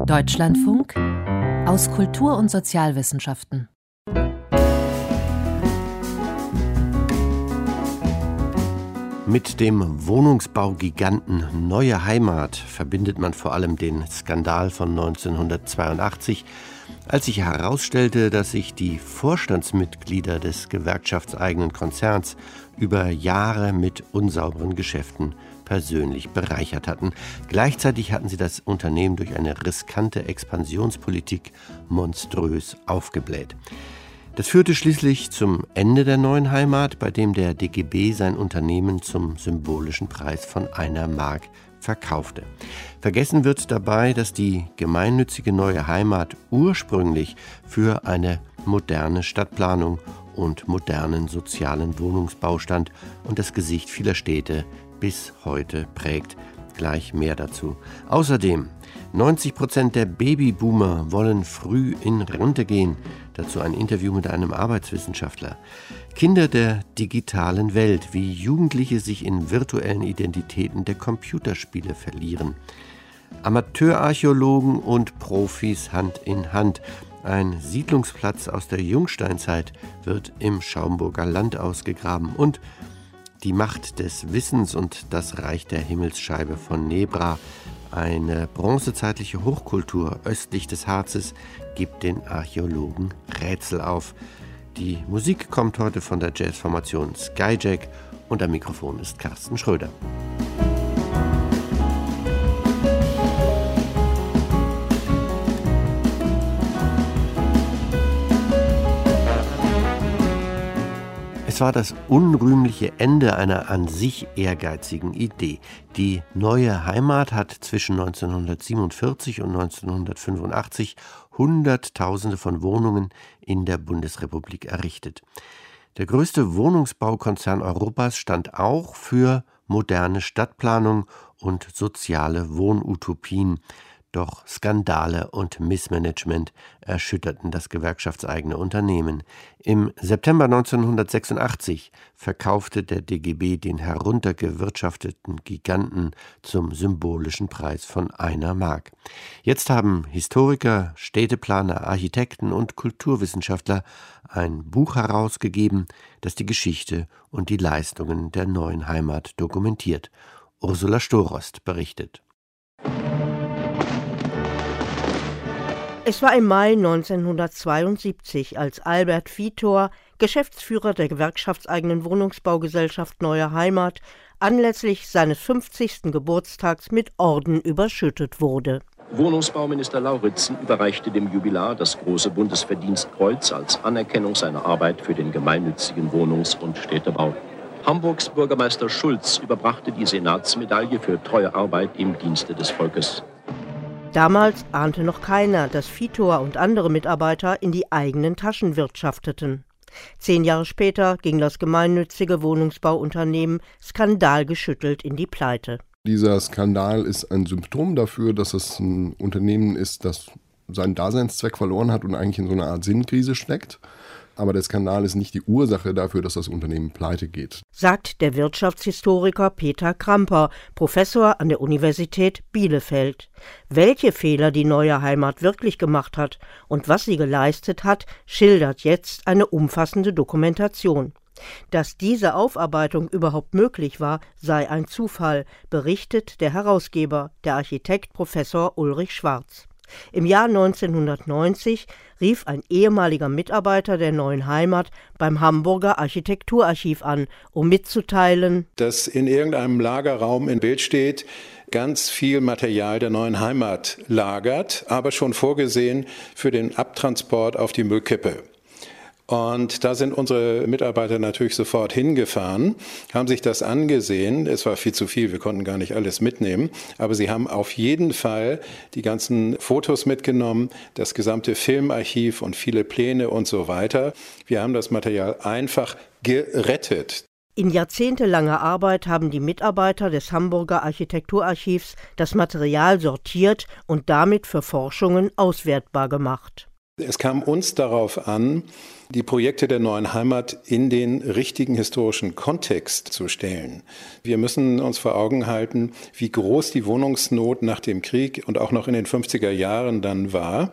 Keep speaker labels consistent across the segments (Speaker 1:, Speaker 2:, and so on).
Speaker 1: Deutschlandfunk aus Kultur- und Sozialwissenschaften.
Speaker 2: Mit dem Wohnungsbaugiganten Neue Heimat verbindet man vor allem den Skandal von 1982, als sich herausstellte, dass sich die Vorstandsmitglieder des gewerkschaftseigenen Konzerns über Jahre mit unsauberen Geschäften persönlich bereichert hatten. Gleichzeitig hatten sie das Unternehmen durch eine riskante Expansionspolitik monströs aufgebläht. Das führte schließlich zum Ende der Neuen Heimat, bei dem der DGB sein Unternehmen zum symbolischen Preis von 1 Mark verkaufte. Vergessen wird dabei, dass die gemeinnützige Neue Heimat ursprünglich für eine moderne Stadtplanung und modernen sozialen Wohnungsbau stand und das Gesicht vieler Städte bis heute prägt. Gleich mehr dazu. Außerdem 90% der Babyboomer wollen früh in Rente gehen. Dazu ein Interview mit einem Arbeitswissenschaftler. Kinder der digitalen Welt, wie Jugendliche sich in virtuellen Identitäten der Computerspiele verlieren. Amateurarchäologen und Profis Hand in Hand. Ein Siedlungsplatz aus der Jungsteinzeit wird im Schaumburger Land ausgegraben. Und die Macht des Wissens und das Reich der Himmelsscheibe von Nebra, eine bronzezeitliche Hochkultur östlich des Harzes, gibt den Archäologen Rätsel auf. Die Musik kommt heute von der Jazzformation Skyjack und am Mikrofon ist Carsten Schröder. Es war das unrühmliche Ende einer an sich ehrgeizigen Idee. Die Neue Heimat hat zwischen 1947 und 1985 Hunderttausende von Wohnungen in der Bundesrepublik errichtet. Der größte Wohnungsbaukonzern Europas stand auch für moderne Stadtplanung und soziale Wohnutopien. Doch Skandale und Missmanagement erschütterten das gewerkschaftseigene Unternehmen. Im September 1986 verkaufte der DGB den heruntergewirtschafteten Giganten zum symbolischen Preis von 1 Mark. Jetzt haben Historiker, Städteplaner, Architekten und Kulturwissenschaftler ein Buch herausgegeben, das die Geschichte und die Leistungen der Neuen Heimat dokumentiert. Ursula Storost berichtet.
Speaker 3: Es war im Mai 1972, als Albert Vitor, Geschäftsführer der gewerkschaftseigenen Wohnungsbaugesellschaft Neue Heimat, anlässlich seines 50. Geburtstags mit Orden überschüttet wurde.
Speaker 4: Wohnungsbauminister Lauritzen überreichte dem Jubilar das große Bundesverdienstkreuz als Anerkennung seiner Arbeit für den gemeinnützigen Wohnungs- und Städtebau. Hamburgs Bürgermeister Schulz überbrachte die Senatsmedaille für treue Arbeit im Dienste des Volkes.
Speaker 3: Damals ahnte noch keiner, dass Vitor und andere Mitarbeiter in die eigenen Taschen wirtschafteten. 10 Jahre später ging das gemeinnützige Wohnungsbauunternehmen skandalgeschüttelt in die Pleite.
Speaker 5: Dieser Skandal ist ein Symptom dafür, dass es ein Unternehmen ist, das seinen Daseinszweck verloren hat und eigentlich in so einer Art Sinnkrise steckt. Aber der Skandal ist nicht die Ursache dafür, dass das Unternehmen pleite geht,
Speaker 3: sagt der Wirtschaftshistoriker Peter Kramper, Professor an der Universität Bielefeld. Welche Fehler die Neue Heimat wirklich gemacht hat und was sie geleistet hat, schildert jetzt eine umfassende Dokumentation. Dass diese Aufarbeitung überhaupt möglich war, sei ein Zufall, berichtet der Herausgeber, der Architekt Professor Ulrich Schwarz. Im Jahr 1990 rief ein ehemaliger Mitarbeiter der Neuen Heimat beim Hamburger Architekturarchiv an, um mitzuteilen,
Speaker 6: dass in irgendeinem Lagerraum in Bild steht, ganz viel Material der Neuen Heimat lagert, aber schon vorgesehen für den Abtransport auf die Müllkippe. Und da sind unsere Mitarbeiter natürlich sofort hingefahren, haben sich das angesehen. Es war viel zu viel, wir konnten gar nicht alles mitnehmen. Aber sie haben auf jeden Fall die ganzen Fotos mitgenommen, das gesamte Filmarchiv und viele Pläne und so weiter. Wir haben das Material einfach gerettet.
Speaker 3: In jahrzehntelanger Arbeit haben die Mitarbeiter des Hamburger Architekturarchivs das Material sortiert und damit für Forschungen auswertbar gemacht.
Speaker 6: Es kam uns darauf an, die Projekte der neuen Heimat in den richtigen historischen Kontext zu stellen. Wir müssen uns vor Augen halten, wie groß die Wohnungsnot nach dem Krieg und auch noch in den 50er Jahren dann war.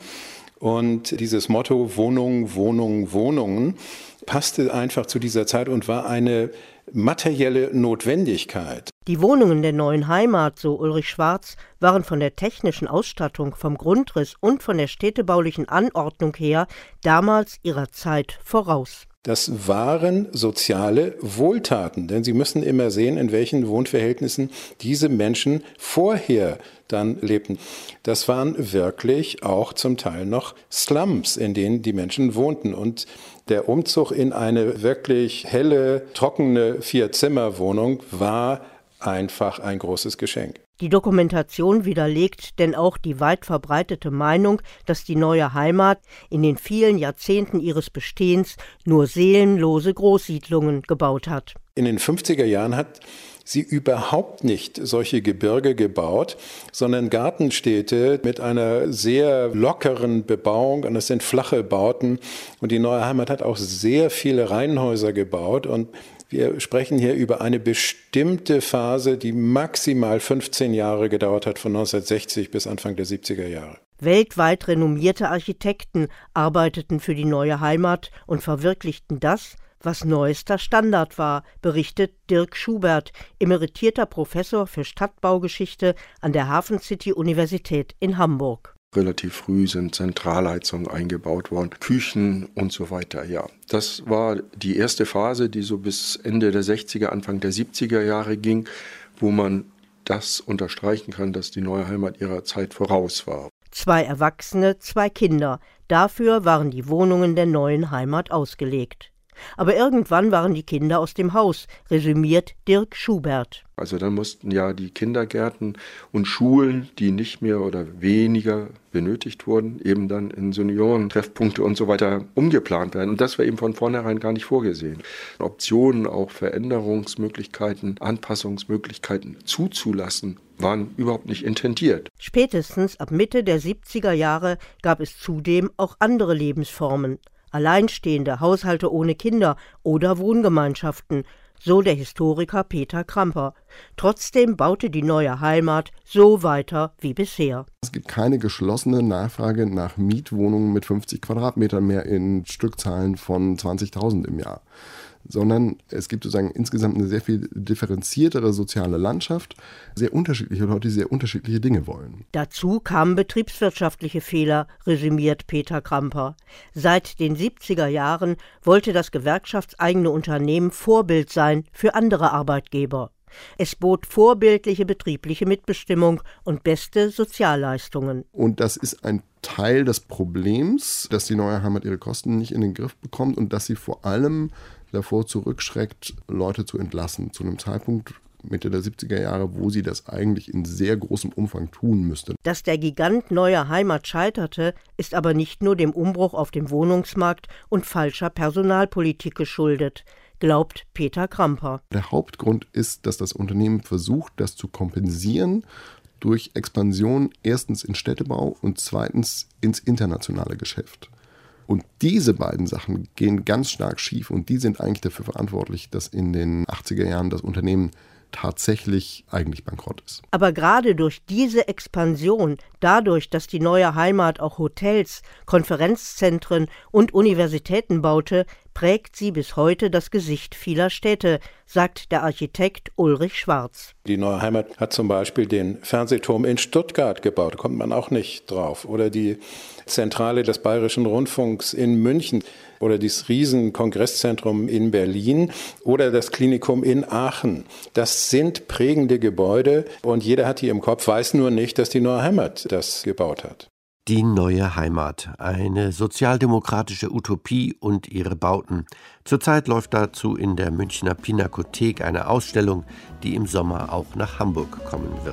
Speaker 6: Und dieses Motto Wohnung, Wohnung, Wohnungen passte einfach zu dieser Zeit und war eine materielle Notwendigkeit.
Speaker 3: Die Wohnungen der neuen Heimat, so Ulrich Schwarz, waren von der technischen Ausstattung, vom Grundriss und von der städtebaulichen Anordnung her damals ihrer Zeit voraus.
Speaker 6: Das waren soziale Wohltaten, denn Sie müssen immer sehen, in welchen Wohnverhältnissen diese Menschen vorher dann lebten. Das waren wirklich auch zum Teil noch Slums, in denen die Menschen wohnten. Und der Umzug in eine wirklich helle, trockene 4-Zimmer-Wohnung war einfach ein großes Geschenk.
Speaker 3: Die Dokumentation widerlegt denn auch die weit verbreitete Meinung, dass die neue Heimat in den vielen Jahrzehnten ihres Bestehens nur seelenlose Großsiedlungen gebaut hat.
Speaker 6: In den 50er Jahren hat sie überhaupt nicht solche Gebirge gebaut, sondern Gartenstädte mit einer sehr lockeren Bebauung, und das sind flache Bauten. Und die neue Heimat hat auch sehr viele Reihenhäuser gebaut, und wir sprechen hier über eine bestimmte Phase, die maximal 15 Jahre gedauert hat, von 1960 bis Anfang der 70er Jahre.
Speaker 3: Weltweit renommierte Architekten arbeiteten für die neue Heimat und verwirklichten das, was neuester Standard war, berichtet Dirk Schubert, emeritierter Professor für Stadtbaugeschichte an der Hafen City Universität in Hamburg.
Speaker 7: Relativ früh sind Zentralheizungen eingebaut worden, Küchen und so weiter. Ja, das war die erste Phase, die so bis Ende der 60er, Anfang der 70er Jahre ging, wo man das unterstreichen kann, dass die neue Heimat ihrer Zeit voraus war.
Speaker 3: 2 Erwachsene, 2 Kinder. Dafür waren die Wohnungen der neuen Heimat ausgelegt. Aber irgendwann waren die Kinder aus dem Haus, resümiert Dirk Schubert.
Speaker 7: Also dann mussten ja die Kindergärten und Schulen, die nicht mehr oder weniger benötigt wurden, eben dann in Seniorentreffpunkte und so weiter umgeplant werden. Und das war eben von vornherein gar nicht vorgesehen. Optionen, auch Veränderungsmöglichkeiten, Anpassungsmöglichkeiten zuzulassen, waren überhaupt nicht intendiert.
Speaker 3: Spätestens ab Mitte der 70er Jahre gab es zudem auch andere Lebensformen. Alleinstehende, Haushalte ohne Kinder oder Wohngemeinschaften, so der Historiker Peter Kramper. Trotzdem baute die neue Heimat so weiter wie bisher.
Speaker 5: Es gibt keine geschlossene Nachfrage nach Mietwohnungen mit 50 Quadratmetern mehr in Stückzahlen von 20.000 im Jahr, sondern es gibt sozusagen insgesamt eine sehr viel differenziertere soziale Landschaft, sehr unterschiedliche Leute, die sehr unterschiedliche Dinge wollen.
Speaker 3: Dazu kamen betriebswirtschaftliche Fehler, resümiert Peter Kramper. Seit den 70er Jahren wollte das gewerkschaftseigene Unternehmen Vorbild sein für andere Arbeitgeber. Es bot vorbildliche betriebliche Mitbestimmung und beste Sozialleistungen.
Speaker 5: Und das ist ein Teil des Problems, dass die neue Heimat ihre Kosten nicht in den Griff bekommt und dass sie vor allem davor zurückschreckt, Leute zu entlassen, zu einem Zeitpunkt Mitte der 70er Jahre, wo sie das eigentlich in sehr großem Umfang tun müsste.
Speaker 3: Dass der Gigant neue Heimat scheiterte, ist aber nicht nur dem Umbruch auf dem Wohnungsmarkt und falscher Personalpolitik geschuldet, glaubt Peter Kramper.
Speaker 5: Der Hauptgrund ist, dass das Unternehmen versucht, das zu kompensieren durch Expansion erstens in Städtebau und zweitens ins internationale Geschäft. Und diese beiden Sachen gehen ganz stark schief und die sind eigentlich dafür verantwortlich, dass in den 80er Jahren das Unternehmen tatsächlich eigentlich bankrott ist.
Speaker 3: Aber gerade durch diese Expansion, dadurch, dass die neue Heimat auch Hotels, Konferenzzentren und Universitäten baute, prägt sie bis heute das Gesicht vieler Städte, sagt der Architekt Ulrich Schwarz.
Speaker 6: Die neue Heimat hat zum Beispiel den Fernsehturm in Stuttgart gebaut, kommt man auch nicht drauf. Oder die Zentrale des Bayerischen Rundfunks in München oder das Riesenkongresszentrum in Berlin oder das Klinikum in Aachen. Das sind prägende Gebäude und jeder hat die im Kopf, weiß nur nicht, dass die neue Heimat das gebaut hat.
Speaker 2: Die neue Heimat, eine sozialdemokratische Utopie und ihre Bauten. Zurzeit läuft dazu in der Münchner Pinakothek eine Ausstellung, die im Sommer auch nach Hamburg kommen wird.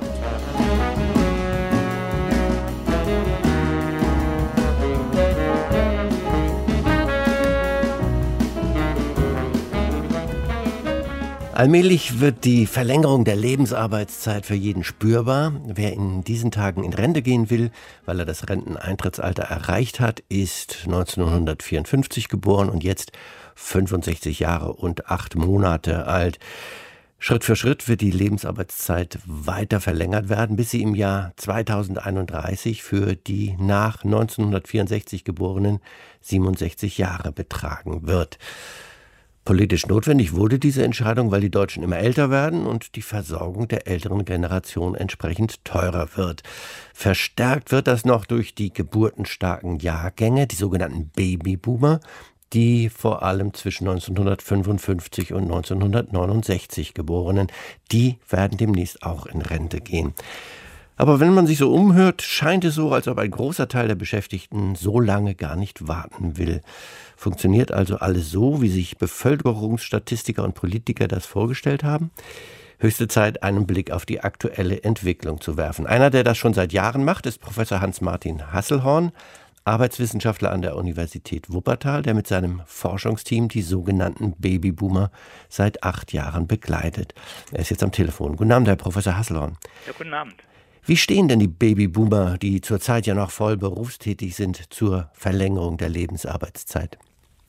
Speaker 2: Allmählich wird die Verlängerung der Lebensarbeitszeit für jeden spürbar. Wer in diesen Tagen in Rente gehen will, weil er das Renteneintrittsalter erreicht hat, ist 1954 geboren und jetzt 65 Jahre und 8 Monate alt. Schritt für Schritt wird die Lebensarbeitszeit weiter verlängert werden, bis sie im Jahr 2031 für die nach 1964 Geborenen 67 Jahre betragen wird. Politisch notwendig wurde diese Entscheidung, weil die Deutschen immer älter werden und die Versorgung der älteren Generation entsprechend teurer wird. Verstärkt wird das noch durch die geburtenstarken Jahrgänge, die sogenannten Babyboomer, die vor allem zwischen 1955 und 1969 Geborenen, die werden demnächst auch in Rente gehen. Aber wenn man sich so umhört, scheint es so, als ob ein großer Teil der Beschäftigten so lange gar nicht warten will. Funktioniert also alles so, wie sich Bevölkerungsstatistiker und Politiker das vorgestellt haben? Höchste Zeit, einen Blick auf die aktuelle Entwicklung zu werfen. Einer, der das schon seit Jahren macht, ist Professor Hans-Martin Hasselhorn, Arbeitswissenschaftler an der Universität Wuppertal, der mit seinem Forschungsteam die sogenannten Babyboomer seit 8 Jahren begleitet. Er ist jetzt am Telefon. Guten Abend, Herr Professor Hasselhorn.
Speaker 8: Ja, guten Abend.
Speaker 2: Wie stehen denn die Babyboomer, die zurzeit ja noch voll berufstätig sind, zur Verlängerung der Lebensarbeitszeit?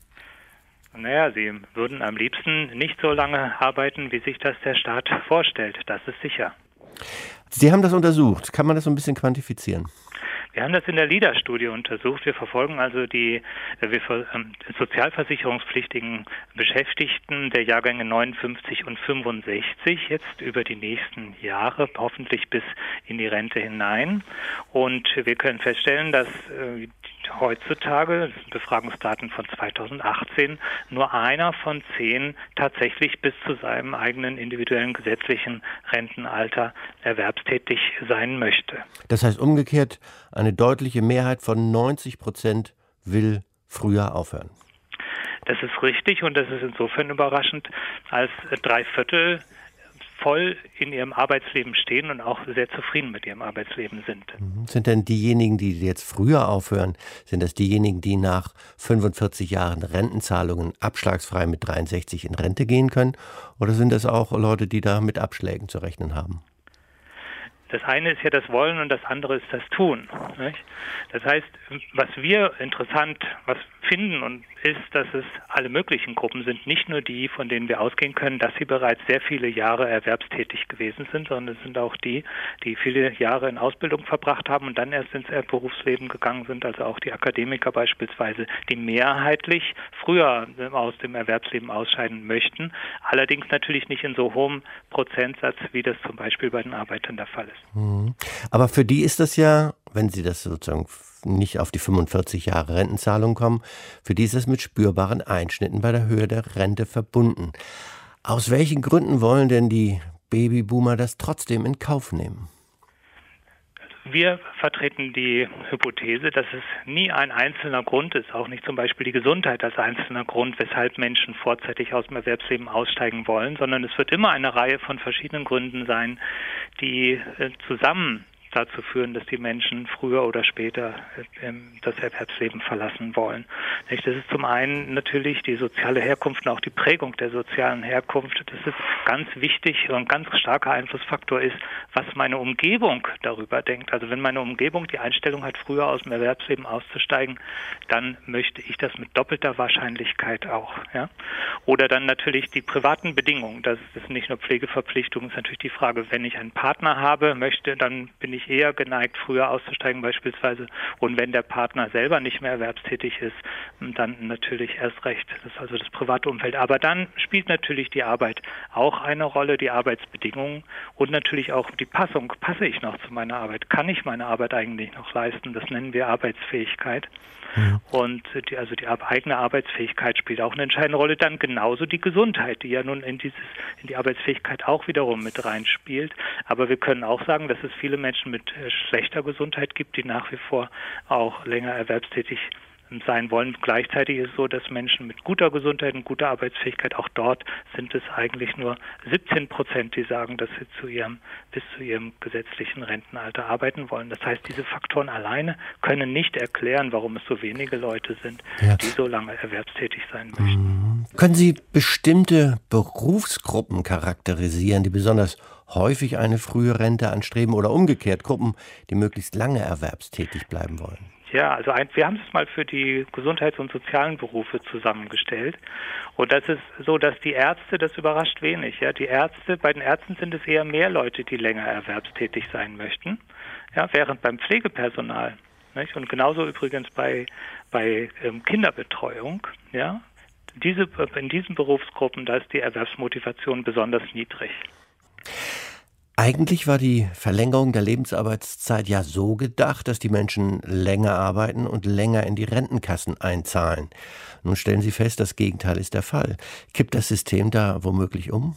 Speaker 8: Naja, sie würden am liebsten nicht so lange arbeiten, wie sich das der Staat vorstellt. Das ist sicher.
Speaker 2: Sie haben das untersucht. Kann man das so ein bisschen quantifizieren?
Speaker 8: Wir haben das in der LIDA-Studie untersucht. Wir verfolgen also die sozialversicherungspflichtigen Beschäftigten der Jahrgänge 59 und 65 jetzt über die nächsten Jahre, hoffentlich bis in die Rente hinein. Und wir können feststellen, dass heutzutage, das sind Befragungsdaten von 2018, nur einer von 10 tatsächlich bis zu seinem eigenen individuellen gesetzlichen Rentenalter erwerbstätig sein möchte.
Speaker 2: Das heißt umgekehrt, eine deutliche Mehrheit von 90% will früher aufhören.
Speaker 8: Das ist richtig und das ist insofern überraschend, als 3/4 voll in ihrem Arbeitsleben stehen und auch sehr zufrieden mit ihrem Arbeitsleben sind.
Speaker 2: Sind denn diejenigen, die jetzt früher aufhören, sind das diejenigen, die nach 45 Jahren Rentenzahlungen abschlagsfrei mit 63 in Rente gehen können? Oder sind das auch Leute, die da mit Abschlägen zu rechnen haben?
Speaker 8: Das eine ist ja das Wollen und das andere ist das Tun. Nicht? Das heißt, was wir interessant finden und ist, dass es alle möglichen Gruppen sind, nicht nur die, von denen wir ausgehen können, dass sie bereits sehr viele Jahre erwerbstätig gewesen sind, sondern es sind auch die, die viele Jahre in Ausbildung verbracht haben und dann erst ins Berufsleben gegangen sind, also auch die Akademiker beispielsweise, die mehrheitlich früher aus dem Erwerbsleben ausscheiden möchten, allerdings natürlich nicht in so hohem Prozentsatz, wie das zum Beispiel bei den Arbeitern der Fall ist.
Speaker 2: Aber für die ist das ja, wenn sie das sozusagen nicht auf die 45 Jahre Rentenzahlung kommen, für die ist das mit spürbaren Einschnitten bei der Höhe der Rente verbunden. Aus welchen Gründen wollen denn die Babyboomer das trotzdem in Kauf nehmen?
Speaker 8: Wir vertreten die Hypothese, dass es nie ein einzelner Grund ist, auch nicht zum Beispiel die Gesundheit als einzelner Grund, weshalb Menschen vorzeitig aus dem Erwerbsleben aussteigen wollen, sondern es wird immer eine Reihe von verschiedenen Gründen sein, die zusammen dazu führen, dass die Menschen früher oder später das Erwerbsleben verlassen wollen. Das ist zum einen natürlich die soziale Herkunft und auch die Prägung der sozialen Herkunft. Das ist ganz wichtig und ein ganz starker Einflussfaktor ist, was meine Umgebung darüber denkt. Also wenn meine Umgebung die Einstellung hat, früher aus dem Erwerbsleben auszusteigen, dann möchte ich das mit doppelter Wahrscheinlichkeit auch. Ja? Oder dann natürlich die privaten Bedingungen. Das ist nicht nur Pflegeverpflichtung, das ist natürlich die Frage, wenn ich einen Partner habe, dann bin ich eher geneigt, früher auszusteigen beispielsweise. Und wenn der Partner selber nicht mehr erwerbstätig ist, dann natürlich erst recht. Das ist also das private Umfeld. Aber dann spielt natürlich die Arbeit auch eine Rolle, die Arbeitsbedingungen und natürlich auch die Passung. Passe ich noch zu meiner Arbeit? Kann ich meine Arbeit eigentlich noch leisten? Das nennen wir Arbeitsfähigkeit. Und die eigene Arbeitsfähigkeit spielt auch eine entscheidende Rolle. Dann genauso die Gesundheit, die ja nun in die Arbeitsfähigkeit auch wiederum mit reinspielt. Aber wir können auch sagen, dass es viele Menschen mit schlechter Gesundheit gibt, die nach wie vor auch länger erwerbstätig sein wollen. Gleichzeitig ist es so, dass Menschen mit guter Gesundheit und guter Arbeitsfähigkeit, auch dort sind es eigentlich nur 17%, die sagen, dass sie bis zu ihrem gesetzlichen Rentenalter arbeiten wollen. Das heißt, diese Faktoren alleine können nicht erklären, warum es so wenige Leute sind, die so lange erwerbstätig sein möchten.
Speaker 2: Können Sie bestimmte Berufsgruppen charakterisieren, die besonders häufig eine frühe Rente anstreben oder umgekehrt Gruppen, die möglichst lange erwerbstätig bleiben wollen?
Speaker 8: Ja, also wir haben es mal für die Gesundheits- und sozialen Berufe zusammengestellt. Und das ist so, dass die Ärzte, das überrascht wenig. Ja, bei den Ärzten sind es eher mehr Leute, die länger erwerbstätig sein möchten. Ja, während beim Pflegepersonal, nicht? Und genauso übrigens bei Kinderbetreuung, ja, in diesen Berufsgruppen, da ist die Erwerbsmotivation besonders niedrig.
Speaker 2: Eigentlich war die Verlängerung der Lebensarbeitszeit ja so gedacht, dass die Menschen länger arbeiten und länger in die Rentenkassen einzahlen. Nun stellen Sie fest, das Gegenteil ist der Fall. Kippt das System da womöglich um?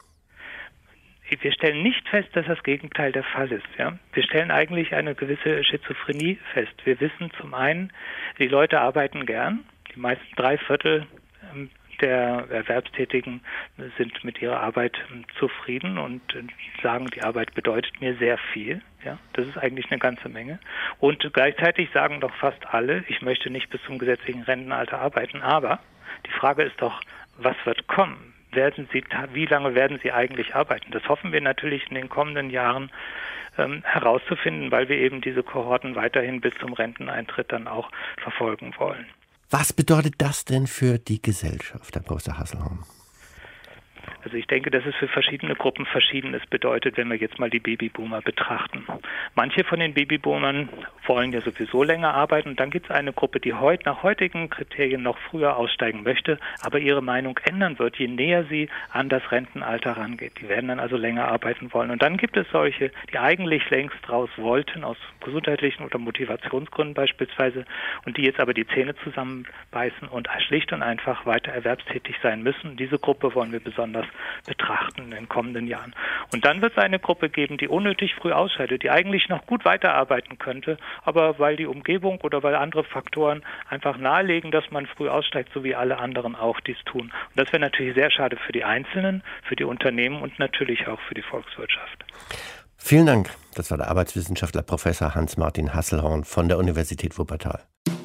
Speaker 8: Wir stellen nicht fest, dass das Gegenteil der Fall ist. Ja? Wir stellen eigentlich eine gewisse Schizophrenie fest. Wir wissen zum einen, die Leute arbeiten gern. Die meisten 3/4 der Erwerbstätigen sind mit ihrer Arbeit zufrieden und sagen, die Arbeit bedeutet mir sehr viel. Ja, das ist eigentlich eine ganze Menge. Und gleichzeitig sagen doch fast alle, ich möchte nicht bis zum gesetzlichen Rentenalter arbeiten. Aber die Frage ist doch, was wird kommen? Wie lange werden Sie eigentlich arbeiten? Das hoffen wir natürlich in den kommenden Jahren herauszufinden, weil wir eben diese Kohorten weiterhin bis zum Renteneintritt dann auch verfolgen wollen.
Speaker 2: Was bedeutet das denn für die Gesellschaft, Herr Professor Hasselhorn?
Speaker 8: Also ich denke, dass es für verschiedene Gruppen Verschiedenes bedeutet, wenn wir jetzt mal die Babyboomer betrachten. Manche von den Babyboomern wollen ja sowieso länger arbeiten. Und dann gibt es eine Gruppe, die nach heutigen Kriterien noch früher aussteigen möchte, aber ihre Meinung ändern wird, je näher sie an das Rentenalter rangeht. Die werden dann also länger arbeiten wollen. Und dann gibt es solche, die eigentlich längst raus wollten, aus gesundheitlichen oder Motivationsgründen beispielsweise, und die jetzt aber die Zähne zusammenbeißen und schlicht und einfach weiter erwerbstätig sein müssen. Diese Gruppe wollen wir besonders betrachten in den kommenden Jahren. Und dann wird es eine Gruppe geben, die unnötig früh ausscheidet, die eigentlich noch gut weiterarbeiten könnte, aber weil die Umgebung oder weil andere Faktoren einfach nahelegen, dass man früh aussteigt, so wie alle anderen auch dies tun. Und das wäre natürlich sehr schade für die Einzelnen, für die Unternehmen und natürlich auch für die Volkswirtschaft.
Speaker 2: Vielen Dank. Das war der Arbeitswissenschaftler Professor Hans-Martin Hasselhorn von der Universität Wuppertal.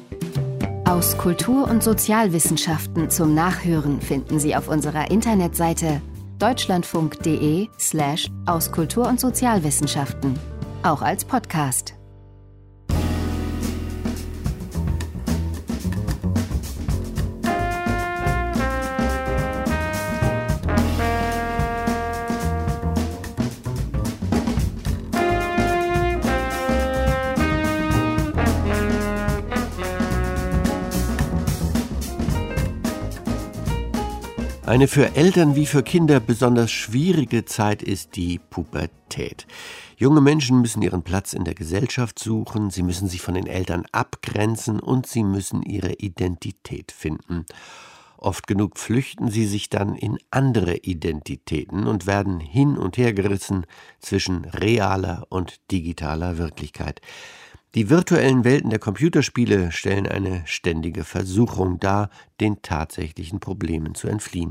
Speaker 9: Aus Kultur- und Sozialwissenschaften zum Nachhören finden Sie auf unserer Internetseite deutschlandfunk.de/aus Kultur- und Sozialwissenschaften, auch als Podcast.
Speaker 2: Eine für Eltern wie für Kinder besonders schwierige Zeit ist die Pubertät. Junge Menschen müssen ihren Platz in der Gesellschaft suchen, sie müssen sich von den Eltern abgrenzen und sie müssen ihre Identität finden. Oft genug flüchten sie sich dann in andere Identitäten und werden hin und her gerissen zwischen realer und digitaler Wirklichkeit. Die virtuellen Welten der Computerspiele stellen eine ständige Versuchung dar, den tatsächlichen Problemen zu entfliehen.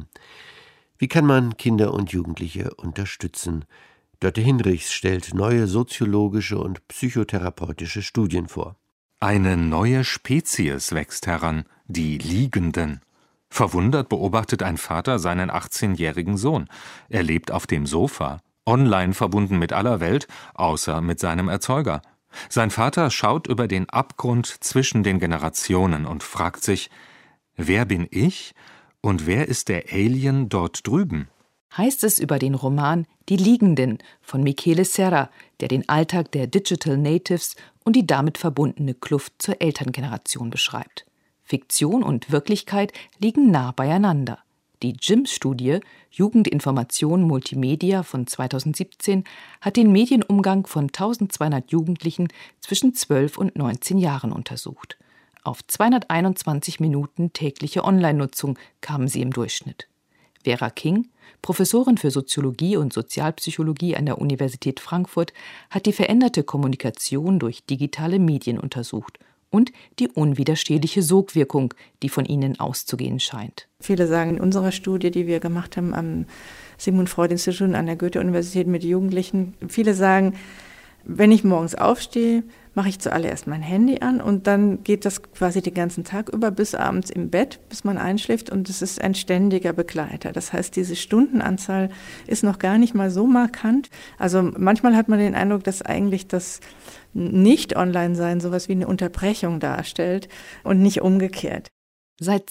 Speaker 2: Wie kann man Kinder und Jugendliche unterstützen? Dörte Hinrichs stellt neue soziologische und psychotherapeutische Studien vor.
Speaker 10: Eine neue Spezies wächst heran, die Liegenden. Verwundert beobachtet ein Vater seinen 18-jährigen Sohn. Er lebt auf dem Sofa, online verbunden mit aller Welt, außer mit seinem Erzeuger. Sein Vater schaut über den Abgrund zwischen den Generationen und fragt sich, wer bin ich und wer ist der Alien dort drüben?
Speaker 11: Heißt es über den Roman Die Liegenden von Michele Serra, der den Alltag der Digital Natives und die damit verbundene Kluft zur Elterngeneration beschreibt. Fiktion und Wirklichkeit liegen nah beieinander. Die JIMS-Studie Jugendinformation Multimedia von 2017 hat den Medienumgang von 1200 Jugendlichen zwischen 12 und 19 Jahren untersucht. Auf 221 Minuten tägliche Online-Nutzung kamen sie im Durchschnitt. Vera King, Professorin für Soziologie und Sozialpsychologie an der Universität Frankfurt, hat die veränderte Kommunikation durch digitale Medien untersucht und die unwiderstehliche Sogwirkung, die von ihnen auszugehen scheint.
Speaker 12: Viele sagen in unserer Studie, die wir gemacht haben am Sigmund Freud Institut an der Goethe-Universität mit Jugendlichen, viele sagen, Wenn ich morgens aufstehe, mache ich zuallererst mein Handy an und dann geht das quasi den ganzen Tag über bis abends im Bett, bis man einschläft und es ist ein ständiger Begleiter. Das heißt, diese Stundenanzahl ist noch gar nicht mal so markant. Also manchmal hat man den Eindruck, dass eigentlich das Nicht-Online-Sein sowas wie eine Unterbrechung darstellt und nicht umgekehrt.
Speaker 11: Seit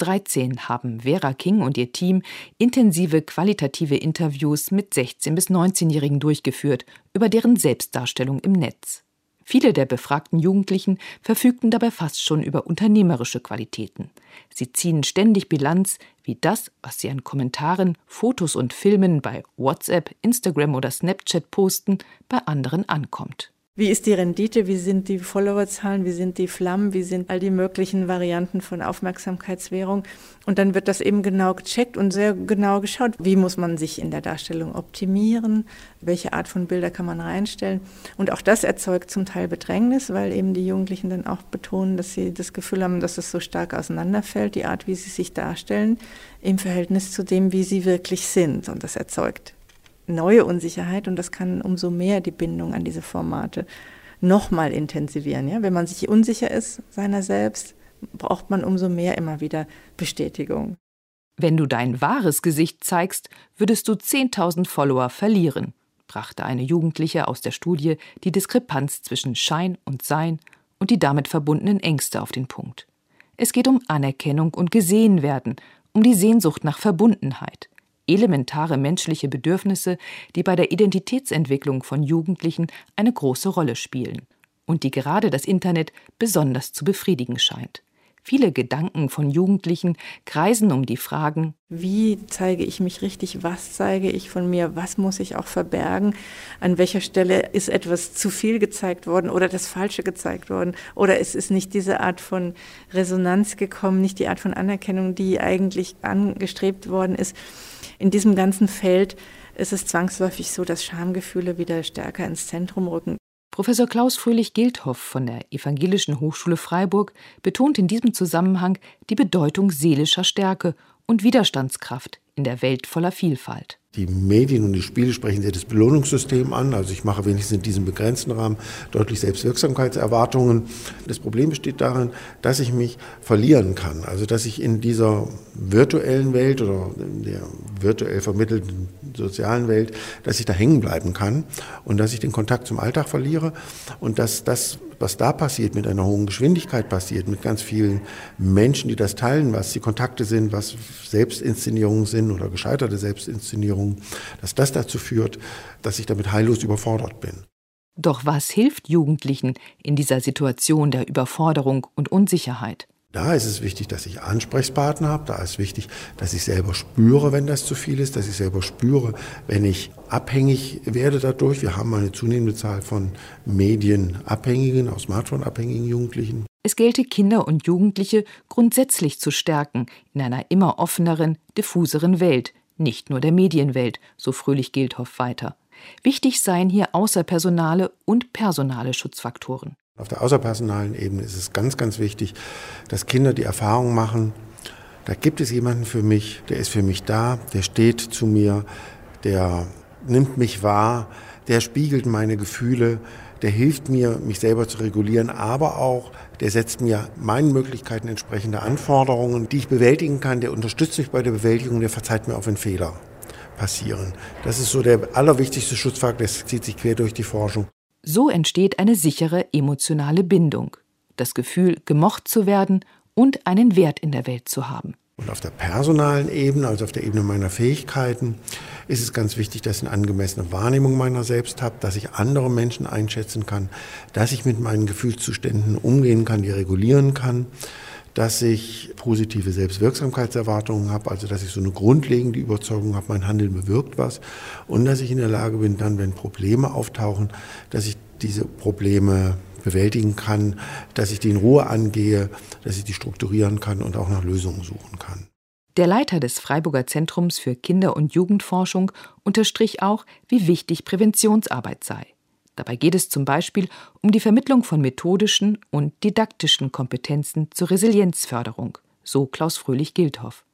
Speaker 11: 2013 haben Vera King und ihr Team intensive qualitative Interviews mit 16- bis 19-Jährigen durchgeführt über deren Selbstdarstellung im Netz. Viele der befragten Jugendlichen verfügten dabei fast schon über unternehmerische Qualitäten. Sie ziehen ständig Bilanz, wie das, was sie an Kommentaren, Fotos und Filmen bei WhatsApp, Instagram oder Snapchat posten, bei anderen ankommt.
Speaker 12: Wie ist die Rendite, wie sind die Followerzahlen, wie sind die Flammen, wie sind all die möglichen Varianten von Aufmerksamkeitswährung. Und dann wird das eben genau gecheckt und sehr genau geschaut, wie muss man sich in der Darstellung optimieren, welche Art von Bilder kann man reinstellen. Und auch das erzeugt zum Teil Bedrängnis, weil eben die Jugendlichen dann auch betonen, dass sie das Gefühl haben, dass es so stark auseinanderfällt, die Art, wie sie sich darstellen, im Verhältnis zu dem, wie sie wirklich sind. Und das erzeugt neue Unsicherheit und das kann umso mehr die Bindung an diese Formate nochmal intensivieren. Ja? Wenn man sich unsicher ist seiner selbst, braucht man umso mehr immer wieder Bestätigung.
Speaker 11: Wenn du dein wahres Gesicht zeigst, würdest du 10.000 Follower verlieren, brachte eine Jugendliche aus der Studie die Diskrepanz zwischen Schein und Sein und die damit verbundenen Ängste auf den Punkt. Es geht um Anerkennung und Gesehenwerden, um die Sehnsucht nach Verbundenheit. Elementare menschliche Bedürfnisse, die bei der Identitätsentwicklung von Jugendlichen eine große Rolle spielen und die gerade das Internet besonders zu befriedigen scheint. Viele Gedanken von Jugendlichen kreisen um die Fragen:
Speaker 12: Wie zeige ich mich richtig? Was zeige ich von mir? Was muss ich auch verbergen? An welcher Stelle ist etwas zu viel gezeigt worden oder das Falsche gezeigt worden? Oder es ist nicht diese Art von Resonanz gekommen, nicht die Art von Anerkennung, die eigentlich angestrebt worden ist. In diesem ganzen Feld ist es zwangsläufig so, dass Schamgefühle wieder stärker ins Zentrum rücken.
Speaker 11: Professor Klaus Fröhlich-Gilthoff von der Evangelischen Hochschule Freiburg betont in diesem Zusammenhang die Bedeutung seelischer Stärke und Widerstandskraft in der Welt voller Vielfalt.
Speaker 13: Die Medien und die Spiele sprechen sehr das Belohnungssystem an. Also ich mache wenigstens in diesem begrenzten Rahmen deutlich Selbstwirksamkeitserwartungen. Das Problem besteht darin, dass ich mich verlieren kann. Also dass ich in dieser virtuellen Welt oder in der virtuell vermittelten sozialen Welt, dass ich da hängen bleiben kann und dass ich den Kontakt zum Alltag verliere und dass das, was da passiert, mit einer hohen Geschwindigkeit passiert, mit ganz vielen Menschen, die das teilen, was die Kontakte sind, was Selbstinszenierungen sind oder gescheiterte Selbstinszenierungen, dass das dazu führt, dass ich damit heillos überfordert bin.
Speaker 11: Doch was hilft Jugendlichen in dieser Situation der Überforderung und Unsicherheit?
Speaker 13: Da ist es wichtig, dass ich Ansprechpartner habe. Da ist wichtig, dass ich selber spüre, wenn das zu viel ist, dass ich selber spüre, wenn ich abhängig werde dadurch. Wir haben eine zunehmende Zahl von medienabhängigen, auch Smartphone-abhängigen Jugendlichen.
Speaker 11: Es gelte, Kinder und Jugendliche grundsätzlich zu stärken in einer immer offeneren, diffuseren Welt, nicht nur der Medienwelt, so Fröhlich-Gilthoff weiter. Wichtig seien hier außerpersonale und personale Schutzfaktoren.
Speaker 13: Auf der außerpersonalen Ebene ist es ganz, ganz wichtig, dass Kinder die Erfahrung machen, da gibt es jemanden für mich, der ist für mich da, der steht zu mir, der nimmt mich wahr, der spiegelt meine Gefühle, der hilft mir, mich selber zu regulieren, aber auch, der setzt mir meinen Möglichkeiten entsprechende Anforderungen, die ich bewältigen kann, der unterstützt mich bei der Bewältigung, der verzeiht mir auch, wenn Fehler passieren. Das ist so der allerwichtigste Schutzfaktor, das zieht sich quer durch die Forschung.
Speaker 11: So entsteht eine sichere emotionale Bindung, das Gefühl, gemocht zu werden und einen Wert in der Welt zu haben.
Speaker 13: Und auf der personalen Ebene, also auf der Ebene meiner Fähigkeiten, ist es ganz wichtig, dass ich eine angemessene Wahrnehmung meiner selbst habe, dass ich andere Menschen einschätzen kann, dass ich mit meinen Gefühlszuständen umgehen kann, die regulieren kann, dass ich positive Selbstwirksamkeitserwartungen habe, also dass ich so eine grundlegende Überzeugung habe, mein Handeln bewirkt was und dass ich in der Lage bin, dann, wenn Probleme auftauchen, dass ich diese Probleme bewältigen kann, dass ich die in Ruhe angehe, dass ich die strukturieren kann und auch nach Lösungen suchen kann.
Speaker 11: Der Leiter des Freiburger Zentrums für Kinder- und Jugendforschung unterstrich auch, wie wichtig Präventionsarbeit sei. Dabei geht es zum Beispiel um die Vermittlung von methodischen und didaktischen Kompetenzen zur Resilienzförderung, so Klaus Fröhlich-Gilthoff.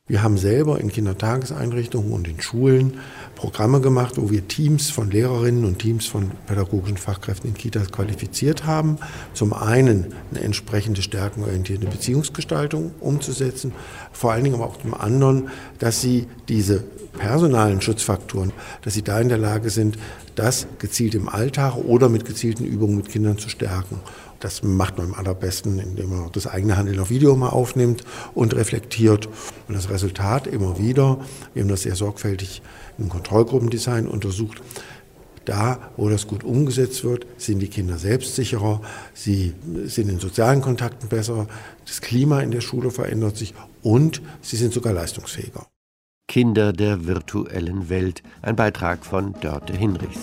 Speaker 13: Wir haben selber in Kindertageseinrichtungen und in Schulen Programme gemacht, wo wir Teams von Lehrerinnen und Teams von pädagogischen Fachkräften in Kitas qualifiziert haben. Zum einen eine entsprechende stärkenorientierte Beziehungsgestaltung umzusetzen, vor allen Dingen aber auch zum anderen, dass sie diese personalen Schutzfaktoren, dass sie da in der Lage sind, das gezielt im Alltag oder mit gezielten Übungen mit Kindern zu stärken. Das macht man am allerbesten, indem man das eigene Handeln auf Video mal aufnimmt und reflektiert. Und das Resultat immer wieder, wir haben das sehr sorgfältig im Kontrollgruppendesign untersucht, da, wo das gut umgesetzt wird, sind die Kinder selbstsicherer, sie sind in sozialen Kontakten besser, das Klima in der Schule verändert sich und sie sind sogar leistungsfähiger.
Speaker 2: Kinder der virtuellen Welt, ein Beitrag von Dörte Hinrichs.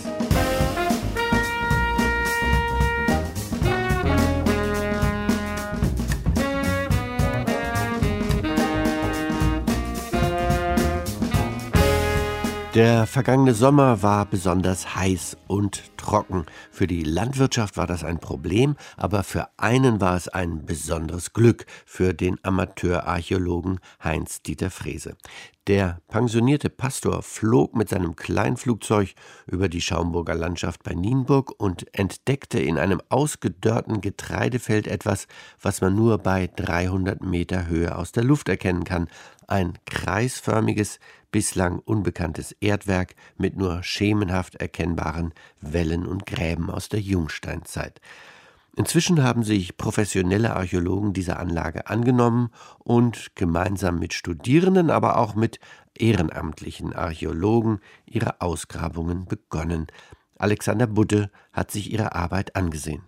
Speaker 2: Der vergangene Sommer war besonders heiß und trocken. Für die Landwirtschaft war das ein Problem, aber für einen war es ein besonderes Glück, für den Amateurarchäologen Heinz-Dieter Frese. Der pensionierte Pastor flog mit seinem Kleinflugzeug über die Schaumburger Landschaft bei Nienburg und entdeckte in einem ausgedörrten Getreidefeld etwas, was man nur bei 300 Meter Höhe aus der Luft erkennen kann. Ein kreisförmiges, bislang unbekanntes Erdwerk mit nur schemenhaft erkennbaren Wellen und Gräben aus der Jungsteinzeit. Inzwischen haben sich professionelle Archäologen dieser Anlage angenommen und gemeinsam mit Studierenden, aber auch mit ehrenamtlichen Archäologen ihre Ausgrabungen begonnen. Alexander Budde hat sich ihre Arbeit angesehen.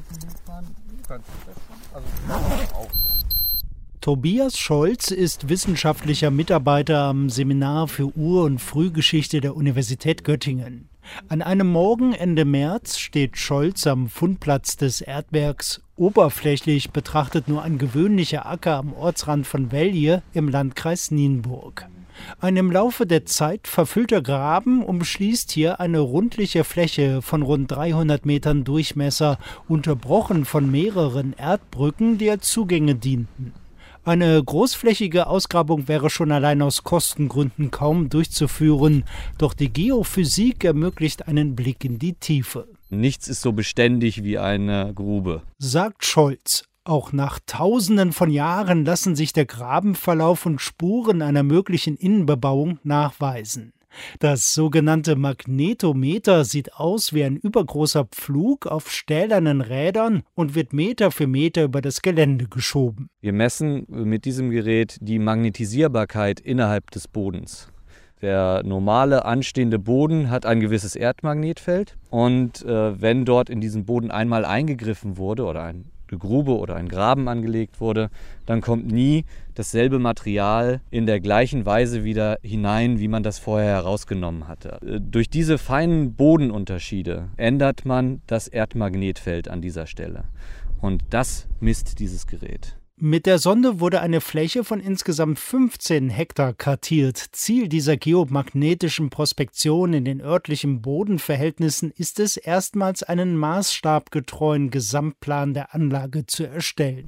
Speaker 14: Tobias Scholz ist wissenschaftlicher Mitarbeiter am Seminar für Ur- und Frühgeschichte der Universität Göttingen. An einem Morgen Ende März steht Scholz am Fundplatz des Erdwerks, oberflächlich betrachtet nur ein gewöhnlicher Acker am Ortsrand von Velje im Landkreis Nienburg. Ein im Laufe der Zeit verfüllter Graben umschließt hier eine rundliche Fläche von rund 300 Metern Durchmesser, unterbrochen von mehreren Erdbrücken, die als Zugänge dienten. Eine großflächige Ausgrabung wäre schon allein aus Kostengründen kaum durchzuführen, doch die Geophysik ermöglicht einen Blick in die Tiefe.
Speaker 15: Nichts ist so beständig wie eine Grube,
Speaker 14: sagt Scholz. Auch nach Tausenden von Jahren lassen sich der Grabenverlauf und Spuren einer möglichen Innenbebauung nachweisen. Das sogenannte Magnetometer sieht aus wie ein übergroßer Pflug auf stählernen Rädern und wird Meter für Meter über das Gelände geschoben.
Speaker 15: Wir messen mit diesem Gerät die Magnetisierbarkeit innerhalb des Bodens. Der normale anstehende Boden hat ein gewisses Erdmagnetfeld und wenn dort in diesen Boden einmal eingegriffen wurde oder eine Grube oder ein Graben angelegt wurde, dann kommt nie dasselbe Material in der gleichen Weise wieder hinein, wie man das vorher herausgenommen hatte. Durch diese feinen Bodenunterschiede ändert man das Erdmagnetfeld an dieser Stelle. Und das misst dieses Gerät.
Speaker 14: Mit der Sonde wurde eine Fläche von insgesamt 15 Hektar kartiert. Ziel dieser geomagnetischen Prospektion in den örtlichen Bodenverhältnissen ist es, erstmals einen maßstabgetreuen Gesamtplan der Anlage zu erstellen.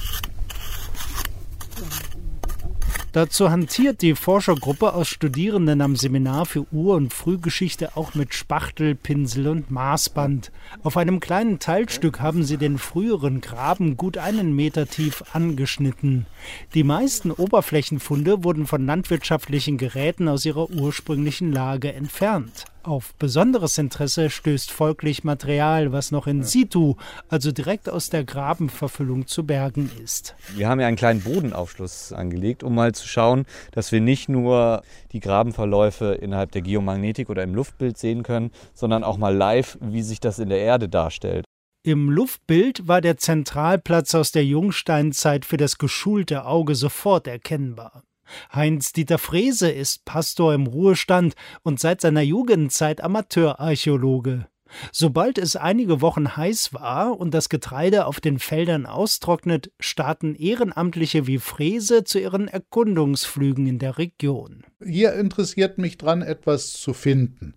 Speaker 14: Dazu hantiert die Forschergruppe aus Studierenden am Seminar für Ur- und Frühgeschichte auch mit Spachtel, Pinsel und Maßband. Auf einem kleinen Teilstück haben sie den früheren Graben gut 1 Meter tief angeschnitten. Die meisten Oberflächenfunde wurden von landwirtschaftlichen Geräten aus ihrer ursprünglichen Lage entfernt. Auf besonderes Interesse stößt folglich Material, was noch in situ, also direkt aus der Grabenverfüllung zu bergen ist.
Speaker 15: Wir haben ja einen kleinen Bodenaufschluss angelegt, um mal zu schauen, dass wir nicht nur die Grabenverläufe innerhalb der Geomagnetik oder im Luftbild sehen können, sondern auch mal live, wie sich das in der Erde darstellt.
Speaker 14: Im Luftbild war der Zentralplatz aus der Jungsteinzeit für das geschulte Auge sofort erkennbar. Heinz-Dieter Frese ist Pastor im Ruhestand und seit seiner Jugendzeit Amateurarchäologe. Sobald es einige Wochen heiß war und das Getreide auf den Feldern austrocknet, starten Ehrenamtliche wie Frese zu ihren Erkundungsflügen in der Region.
Speaker 16: Hier interessiert mich dran, etwas zu finden.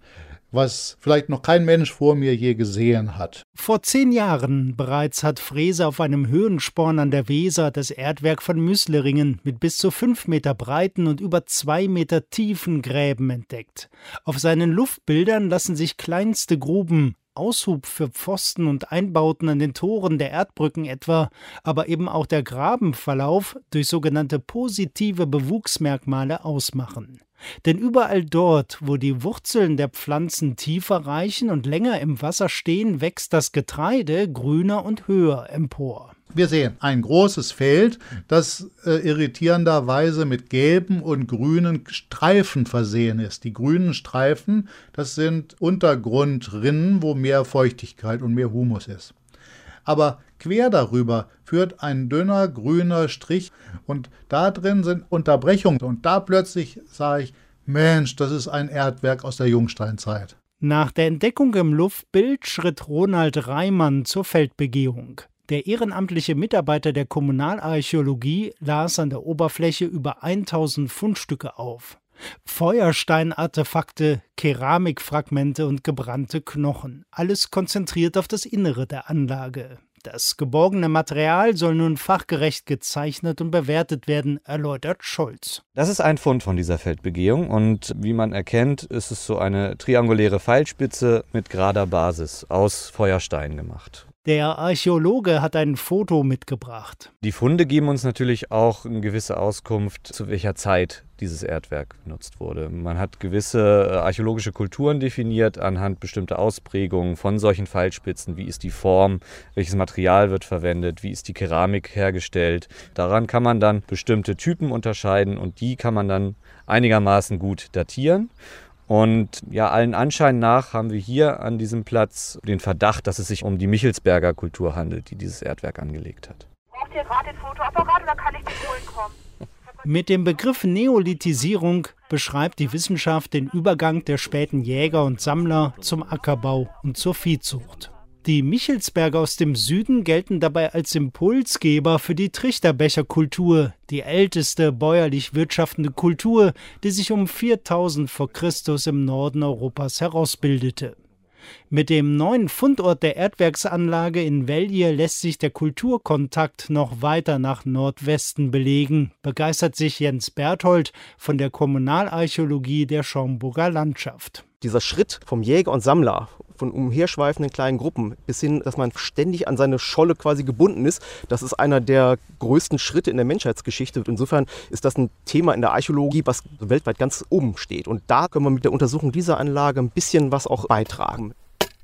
Speaker 16: was vielleicht noch kein Mensch vor mir je gesehen hat.
Speaker 14: Vor 10 Jahren bereits hat Frese auf einem Höhensporn an der Weser das Erdwerk von Müsleringen mit bis zu 5 Meter breiten und über 2 Meter tiefen Gräben entdeckt. Auf seinen Luftbildern lassen sich kleinste Gruben, Aushub für Pfosten und Einbauten an den Toren der Erdbrücken etwa, aber eben auch der Grabenverlauf durch sogenannte positive Bewuchsmerkmale ausmachen. Denn überall dort, wo die Wurzeln der Pflanzen tiefer reichen und länger im Wasser stehen, wächst das Getreide grüner und höher empor.
Speaker 16: Wir sehen ein großes Feld, das irritierenderweise mit gelben und grünen Streifen versehen ist. Die grünen Streifen, das sind Untergrundrinnen, wo mehr Feuchtigkeit und mehr Humus ist. Aber quer darüber führt ein dünner grüner Strich und da drin sind Unterbrechungen. Und da plötzlich sage ich, Mensch, das ist ein Erdwerk aus der Jungsteinzeit.
Speaker 14: Nach der Entdeckung im Luftbild schritt Ronald Reimann zur Feldbegehung. Der ehrenamtliche Mitarbeiter der Kommunalarchäologie las an der Oberfläche über 1000 Fundstücke auf. Feuersteinartefakte, Keramikfragmente und gebrannte Knochen. Alles konzentriert auf das Innere der Anlage. Das geborgene Material soll nun fachgerecht gezeichnet und bewertet werden, erläutert Scholz.
Speaker 15: Das ist ein Fund von dieser Feldbegehung und wie man erkennt, ist es so eine trianguläre Pfeilspitze mit gerader Basis aus Feuerstein gemacht.
Speaker 14: Der Archäologe hat ein Foto mitgebracht.
Speaker 15: Die Funde geben uns natürlich auch eine gewisse Auskunft, zu welcher Zeit dieses Erdwerk benutzt wurde. Man hat gewisse archäologische Kulturen definiert anhand bestimmter Ausprägungen von solchen Pfeilspitzen. Wie ist die Form, welches Material wird verwendet, wie ist die Keramik hergestellt. Daran kann man dann bestimmte Typen unterscheiden und die kann man dann einigermaßen gut datieren. Und ja, allen Anschein nach haben wir hier an diesem Platz den Verdacht, dass es sich um die Michelsberger Kultur handelt, die dieses Erdwerk angelegt hat.
Speaker 17: Braucht ihr gerade den Fotoapparat oder kann ich den holen kommen?
Speaker 14: Mit dem Begriff Neolithisierung beschreibt die Wissenschaft den Übergang der späten Jäger und Sammler zum Ackerbau und zur Viehzucht. Die Michelsberger aus dem Süden gelten dabei als Impulsgeber für die Trichterbecherkultur, die älteste bäuerlich wirtschaftende Kultur, die sich um 4000 vor Christus im Norden Europas herausbildete. Mit dem neuen Fundort der Erdwerksanlage in Velje lässt sich der Kulturkontakt noch weiter nach Nordwesten belegen, begeistert sich Jens Berthold von der Kommunalarchäologie der Schaumburger Landschaft.
Speaker 18: Dieser Schritt vom Jäger und Sammler, von umherschweifenden kleinen Gruppen bis hin, dass man ständig an seine Scholle quasi gebunden ist, das ist einer der größten Schritte in der Menschheitsgeschichte. Und insofern ist das ein Thema in der Archäologie, was weltweit ganz oben steht. Und da können wir mit der Untersuchung dieser Anlage ein bisschen was auch beitragen.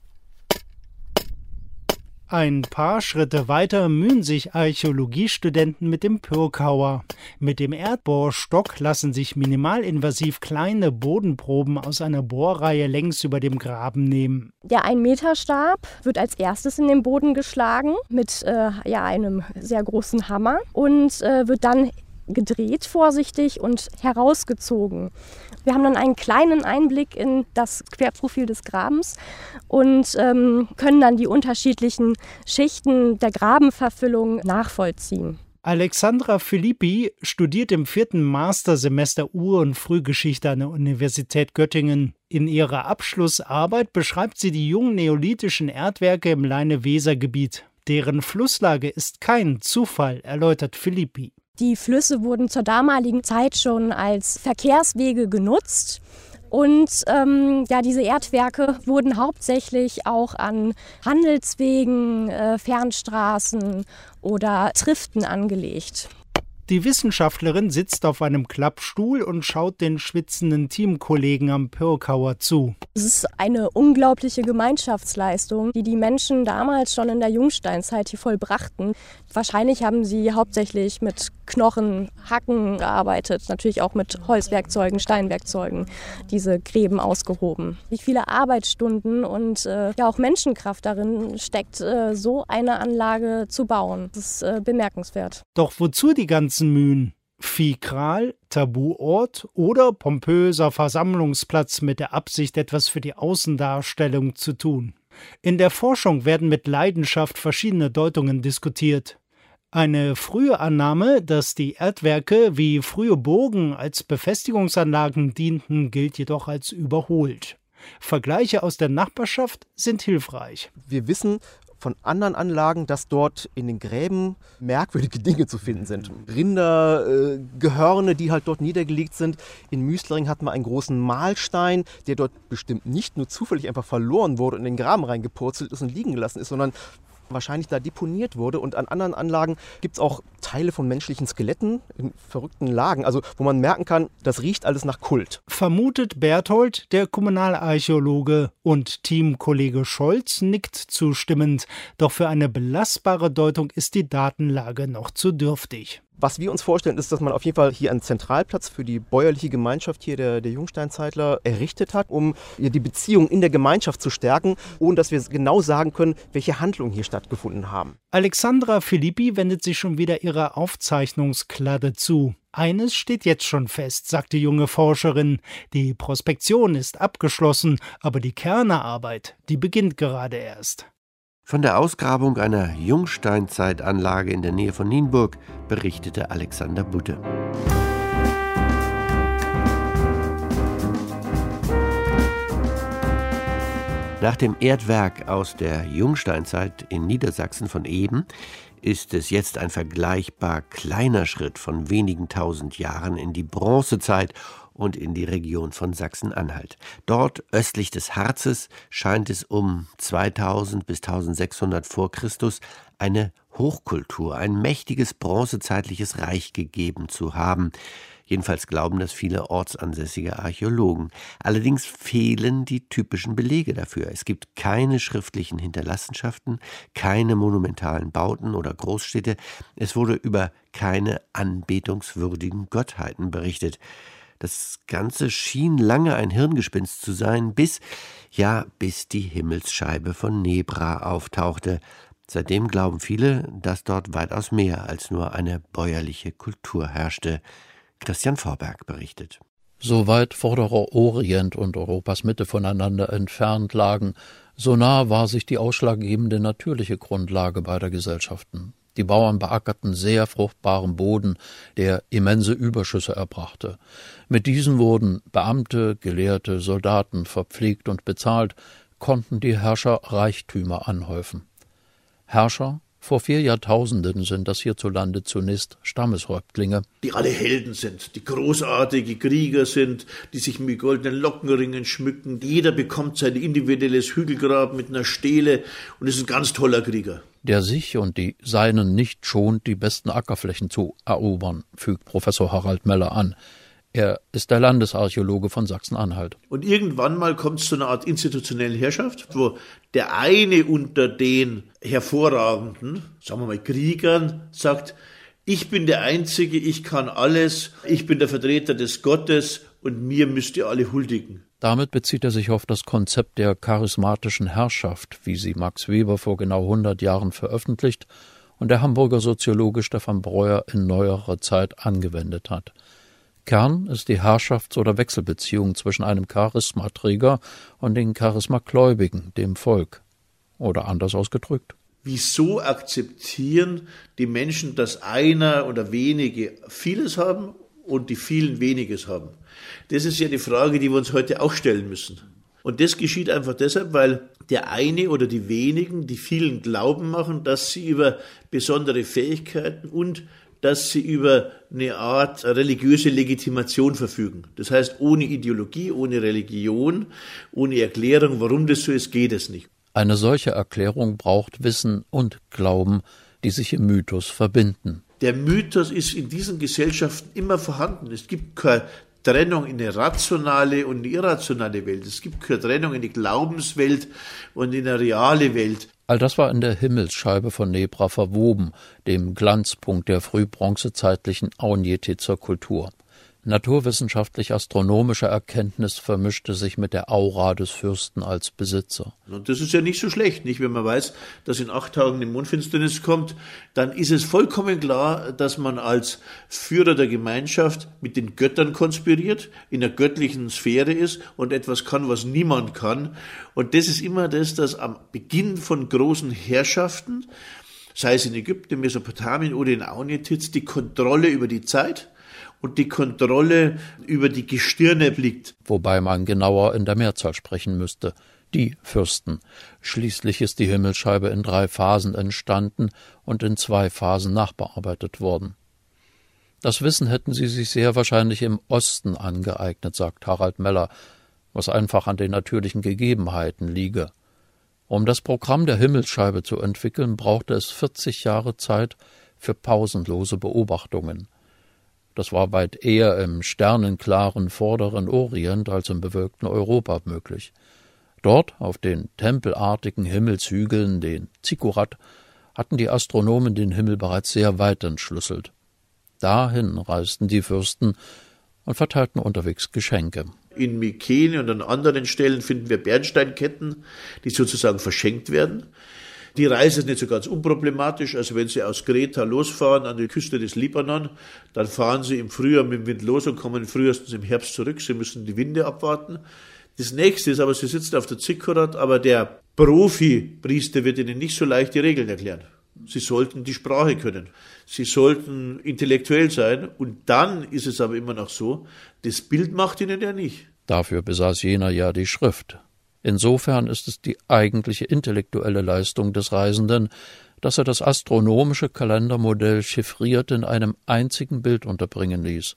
Speaker 14: Ein paar Schritte weiter mühen sich Archäologiestudenten mit dem Pürkauer. Mit dem Erdbohrstock lassen sich minimalinvasiv kleine Bodenproben aus einer Bohrreihe längs über dem Graben nehmen.
Speaker 19: Der 1-Meter-Stab wird als erstes in den Boden geschlagen mit einem sehr großen Hammer und wird dann gedreht vorsichtig und herausgezogen. Wir haben dann einen kleinen Einblick in das Querprofil des Grabens und können dann die unterschiedlichen Schichten der Grabenverfüllung nachvollziehen.
Speaker 14: Alexandra Filippi studiert im 4. Mastersemester Ur- und Frühgeschichte an der Universität Göttingen. In ihrer Abschlussarbeit beschreibt sie die jungen neolithischen Erdwerke im Leine-Weser-Gebiet. Deren Flusslage ist kein Zufall, erläutert Filippi.
Speaker 19: Die Flüsse wurden zur damaligen Zeit schon als Verkehrswege genutzt. Und diese Erdwerke wurden hauptsächlich auch an Handelswegen, Fernstraßen oder Triften angelegt.
Speaker 14: Die Wissenschaftlerin sitzt auf einem Klappstuhl und schaut den schwitzenden Teamkollegen am Pürkauer zu.
Speaker 19: Es ist eine unglaubliche Gemeinschaftsleistung, die die Menschen damals schon in der Jungsteinzeit hier vollbrachten. Wahrscheinlich haben sie hauptsächlich mit Knochen, Hacken gearbeitet, natürlich auch mit Holzwerkzeugen, Steinwerkzeugen, diese Gräben ausgehoben. Wie viele Arbeitsstunden und auch Menschenkraft darin steckt, so eine Anlage zu bauen. Das ist bemerkenswert.
Speaker 14: Doch wozu die ganzen Mühen? Fikral, Tabuort oder pompöser Versammlungsplatz mit der Absicht, etwas für die Außendarstellung zu tun? In der Forschung werden mit Leidenschaft verschiedene Deutungen diskutiert. Eine frühe Annahme, dass die Erdwerke wie frühe Burgen als Befestigungsanlagen dienten, gilt jedoch als überholt. Vergleiche aus der Nachbarschaft sind hilfreich.
Speaker 18: Wir wissen von anderen Anlagen, dass dort in den Gräben merkwürdige Dinge zu finden sind. Rinder, Gehörne, die halt dort niedergelegt sind. In Müslering hatten wir einen großen Mahlstein, der dort bestimmt nicht nur zufällig einfach verloren wurde und in den Graben reingepurzelt ist und liegen gelassen ist, sondern wahrscheinlich da deponiert wurde. Und an anderen Anlagen gibt es auch Teile von menschlichen Skeletten in verrückten Lagen, also wo man merken kann, das riecht alles nach Kult.
Speaker 14: Vermutet Berthold, der Kommunalarchäologe, und Teamkollege Scholz nickt zustimmend. Doch für eine belastbare Deutung ist die Datenlage noch zu dürftig.
Speaker 18: Was wir uns vorstellen, ist, dass man auf jeden Fall hier einen Zentralplatz für die bäuerliche Gemeinschaft hier der Jungsteinzeitler errichtet hat, um die Beziehung in der Gemeinschaft zu stärken, ohne dass wir genau sagen können, welche Handlungen hier stattgefunden haben.
Speaker 14: Alexandra Filippi wendet sich schon wieder ihrer Aufzeichnungskladde zu. Eines steht jetzt schon fest, sagt die junge Forscherin. Die Prospektion ist abgeschlossen, aber die Kernearbeit, die beginnt gerade erst.
Speaker 2: Von der Ausgrabung einer Jungsteinzeitanlage in der Nähe von Nienburg berichtete Alexander Butte. Nach dem Erdwerk aus der Jungsteinzeit in Niedersachsen von eben ist es jetzt ein vergleichbar kleiner Schritt von wenigen tausend Jahren in die Bronzezeit und in die Region von Sachsen-Anhalt. Dort, östlich des Harzes, scheint es um 2000 bis 1600 vor Christus eine Hochkultur, ein mächtiges bronzezeitliches Reich gegeben zu haben. Jedenfalls glauben das viele ortsansässige Archäologen. Allerdings fehlen die typischen Belege dafür. Es gibt keine schriftlichen Hinterlassenschaften, keine monumentalen Bauten oder Großstädte. Es wurde über keine anbetungswürdigen Gottheiten berichtet. Das Ganze schien lange ein Hirngespinst zu sein, bis die Himmelsscheibe von Nebra auftauchte. Seitdem glauben viele, dass dort weitaus mehr als nur eine bäuerliche Kultur herrschte. Christian Vorberg berichtet.
Speaker 20: So weit Vorderer Orient und Europas Mitte voneinander entfernt lagen, so nah war sich die ausschlaggebende natürliche Grundlage beider Gesellschaften. Die Bauern beackerten sehr fruchtbaren Boden, der immense Überschüsse erbrachte. Mit diesen wurden Beamte, Gelehrte, Soldaten verpflegt und bezahlt, konnten die Herrscher Reichtümer anhäufen. Herrscher? Vor 4 Jahrtausenden sind das hierzulande zunächst Stammeshäuptlinge,
Speaker 21: die alle Helden sind, die großartige Krieger sind, die sich mit goldenen Lockenringen schmücken. Jeder bekommt sein individuelles Hügelgrab mit einer Stele und ist ein ganz toller Krieger.
Speaker 20: Der sich und die Seinen nicht schont, die besten Ackerflächen zu erobern, fügt Professor Harald Meller an. Er ist der Landesarchäologe von Sachsen-Anhalt.
Speaker 21: Und irgendwann mal kommt es zu einer Art institutionellen Herrschaft, wo der eine unter den hervorragenden, sagen wir mal Kriegern, sagt, ich bin der Einzige, ich kann alles, ich bin der Vertreter des Gottes und mir müsst ihr alle huldigen.
Speaker 20: Damit bezieht er sich auf das Konzept der charismatischen Herrschaft, wie sie Max Weber vor genau 100 Jahren veröffentlicht und der Hamburger Soziologe Stefan Breuer in neuerer Zeit angewendet hat. Kern ist die Herrschafts- oder Wechselbeziehung zwischen einem Charismaträger und den Charismagläubigen, dem Volk. Oder anders ausgedrückt.
Speaker 21: Wieso akzeptieren die Menschen, dass einer oder wenige vieles haben und die vielen weniges haben? Das ist ja die Frage, die wir uns heute auch stellen müssen. Und das geschieht einfach deshalb, weil der eine oder die wenigen, die vielen Glauben machen, dass sie über besondere Fähigkeiten und dass sie über eine Art religiöse Legitimation verfügen. Das heißt, ohne Ideologie, ohne Religion, ohne Erklärung, warum das so ist, geht es nicht.
Speaker 20: Eine solche Erklärung braucht Wissen und Glauben, die sich im Mythos verbinden.
Speaker 21: Der Mythos ist in diesen Gesellschaften immer vorhanden. Es gibt keine Trennung in eine rationale und eine irrationale Welt. Es gibt keine Trennung in die Glaubenswelt und in eine reale Welt.
Speaker 20: All das war in der Himmelsscheibe von Nebra verwoben, dem Glanzpunkt der frühbronzezeitlichen Aunjetitzer Kultur. Naturwissenschaftlich-astronomische Erkenntnis vermischte sich mit der Aura des Fürsten als Besitzer.
Speaker 21: Und das ist ja nicht so schlecht, nicht? Wenn man weiß, dass in 8 Tagen die Mondfinsternis kommt, dann ist es vollkommen klar, dass man als Führer der Gemeinschaft mit den Göttern konspiriert, in der göttlichen Sphäre ist und etwas kann, was niemand kann. Und das ist immer das, dass am Beginn von großen Herrschaften, sei es in Ägypten, Mesopotamien oder in Aunjetitz, die Kontrolle über die Zeit und die Kontrolle über die Gestirne liegt.
Speaker 20: Wobei man genauer in der Mehrzahl sprechen müsste. Die Fürsten. Schließlich ist die Himmelsscheibe in 3 Phasen entstanden und in 2 Phasen nachbearbeitet worden. Das Wissen hätten sie sich sehr wahrscheinlich im Osten angeeignet, sagt Harald Meller, was einfach an den natürlichen Gegebenheiten liege. Um das Programm der Himmelsscheibe zu entwickeln, brauchte es 40 Jahre Zeit für pausenlose Beobachtungen. Das war weit eher im sternenklaren vorderen Orient als im bewölkten Europa möglich. Dort, auf den tempelartigen Himmelshügeln, den Zikkurat, hatten die Astronomen den Himmel bereits sehr weit entschlüsselt. Dahin reisten die Fürsten und verteilten unterwegs Geschenke.
Speaker 21: In Mykene und an anderen Stellen finden wir Bernsteinketten, die sozusagen verschenkt werden. Die Reise ist nicht so ganz unproblematisch. Also wenn Sie aus Kreta losfahren an die Küste des Libanon, dann fahren Sie im Frühjahr mit dem Wind los und kommen frühestens im Herbst zurück. Sie müssen die Winde abwarten. Das nächste ist aber, Sie sitzen auf der Zikkurat, aber der Profi-Priester wird Ihnen nicht so leicht die Regeln erklären. Sie sollten die Sprache können. Sie sollten intellektuell sein. Und dann ist es aber immer noch so, das Bild macht Ihnen ja nicht.
Speaker 20: Dafür besaß jener ja die Schrift. Insofern ist es die eigentliche intellektuelle Leistung des Reisenden, dass er das astronomische Kalendermodell chiffriert in einem einzigen Bild unterbringen ließ.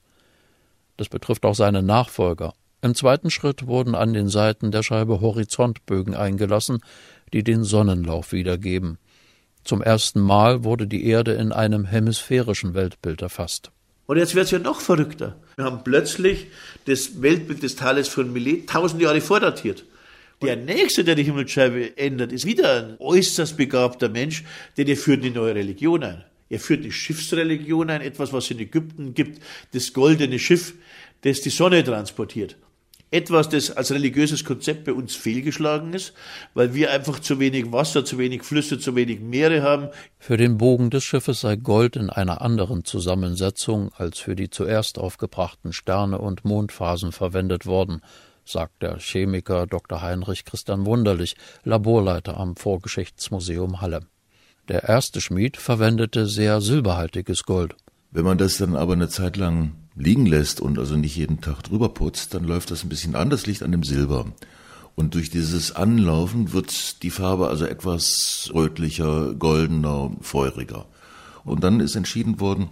Speaker 20: Das betrifft auch seine Nachfolger. Im zweiten Schritt wurden an den Seiten der Scheibe Horizontbögen eingelassen, die den Sonnenlauf wiedergeben. Zum ersten Mal wurde die Erde in einem hemisphärischen Weltbild erfasst.
Speaker 21: Und jetzt wird es ja noch verrückter. Wir haben plötzlich das Weltbild des Thales von Milet 1000 Jahre vordatiert. Der Nächste, der die Himmelsscheibe ändert, ist wieder ein äußerst begabter Mensch, denn er führt eine neue Religion ein. Er führt die Schiffsreligion ein, etwas, was es in Ägypten gibt, das goldene Schiff, das die Sonne transportiert. Etwas, das als religiöses Konzept bei uns fehlgeschlagen ist, weil wir einfach zu wenig Wasser, zu wenig Flüsse, zu wenig Meere haben.
Speaker 20: Für den Bogen des Schiffes sei Gold in einer anderen Zusammensetzung als für die zuerst aufgebrachten Sterne- und Mondphasen verwendet worden, sagt der Chemiker Dr. Heinrich Christian Wunderlich, Laborleiter am Vorgeschichtsmuseum Halle. Der erste Schmied verwendete sehr silberhaltiges Gold.
Speaker 1: Wenn man das dann aber eine Zeit lang liegen lässt und also nicht jeden Tag drüber putzt, dann läuft das ein bisschen an, das liegt an dem Silber. Und durch dieses Anlaufen wird die Farbe also etwas rötlicher, goldener, feuriger. Und dann ist entschieden worden,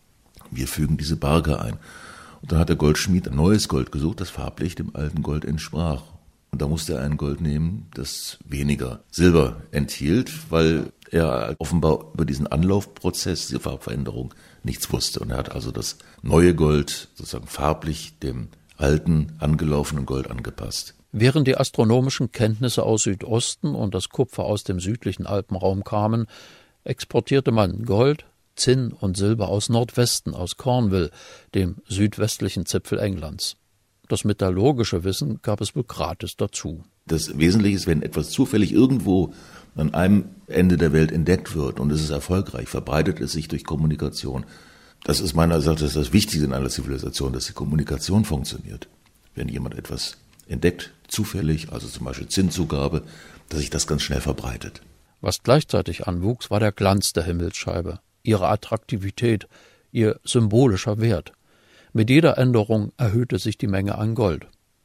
Speaker 1: wir fügen diese Barge ein. Und dann hat der Goldschmied ein neues Gold gesucht, das farblich dem alten Gold entsprach. Und da musste er ein Gold nehmen, das weniger Silber enthielt, weil er offenbar über diesen Anlaufprozess, diese Farbveränderung, nichts wusste. Und er hat also das neue Gold sozusagen farblich dem alten, angelaufenen Gold angepasst.
Speaker 20: Während die astronomischen Kenntnisse aus Südosten und das Kupfer aus dem südlichen Alpenraum kamen, exportierte man Gold, Zinn und Silber aus Nordwesten, aus Cornwall, dem südwestlichen Zipfel Englands. Das metallurgische Wissen gab es wohl gratis dazu.
Speaker 1: Das Wesentliche ist, wenn etwas zufällig irgendwo an einem Ende der Welt entdeckt wird und es ist erfolgreich, verbreitet es sich durch Kommunikation. Das ist meiner Ansicht nach das Wichtigste in einer Zivilisation, dass die Kommunikation funktioniert. Wenn jemand etwas entdeckt, zufällig, also zum Beispiel Zinnzugabe, dass sich das ganz schnell verbreitet.
Speaker 20: Was gleichzeitig anwuchs, war der Glanz der Himmelsscheibe, ihre Attraktivität, ihr symbolischer Wert. Mit jeder Änderung erhöhte sich die Menge an Gold.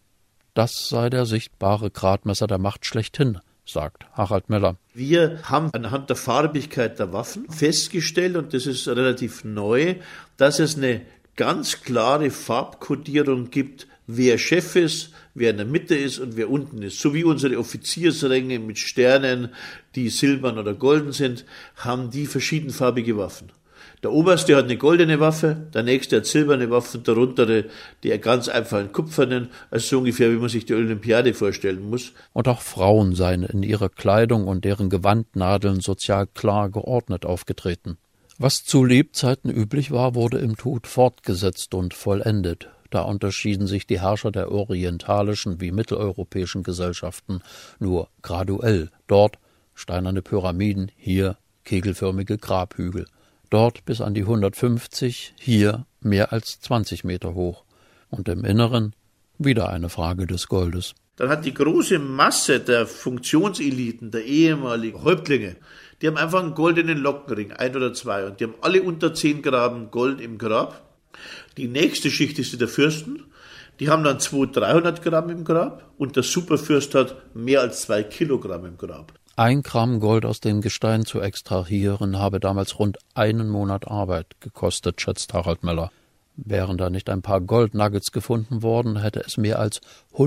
Speaker 20: Das sei der sichtbare Gradmesser der Macht schlechthin, sagt Harald Meller.
Speaker 21: Wir haben anhand der Farbigkeit der Waffen festgestellt, und das ist relativ neu, dass es eine ganz klare Farbkodierung gibt, wer Chef ist, wer in der Mitte ist und wer unten ist. So wie unsere Offiziersränge mit Sternen, die silbern oder golden sind, haben die verschiedenfarbige Waffen. Der Oberste hat eine goldene Waffe, der Nächste hat silberne Waffen, der Untere, die ganz einfach einen kupfernen, also so ungefähr, wie man sich die Olympiade vorstellen muss.
Speaker 20: Und auch Frauen seien in ihrer Kleidung und deren Gewandnadeln sozial klar geordnet aufgetreten. Was zu Lebzeiten üblich war, wurde im Tod fortgesetzt und vollendet. Da unterschieden sich die Herrscher der orientalischen wie mitteleuropäischen Gesellschaften nur graduell. Dort steinerne Pyramiden, hier kegelförmige Grabhügel. Dort bis an die 150, hier mehr als 20 Meter hoch. Und im Inneren wieder eine Frage des Goldes.
Speaker 21: Dann hat die große Masse der Funktionseliten, der ehemaligen Häuptlinge, die haben einfach einen goldenen Lockenring, 1 oder 2, und die haben alle unter 10 Gramm Gold im Grab. Die nächste Schicht ist die der Fürsten. Die haben dann 200-300 Gramm im Grab und der Superfürst hat mehr als 2 Kilogramm im Grab.
Speaker 20: 1 Gramm Gold aus dem Gestein zu extrahieren, habe damals rund 1 Monat Arbeit gekostet, schätzt Harald Meller. Wären da nicht ein paar Goldnuggets gefunden worden, hätte es mehr als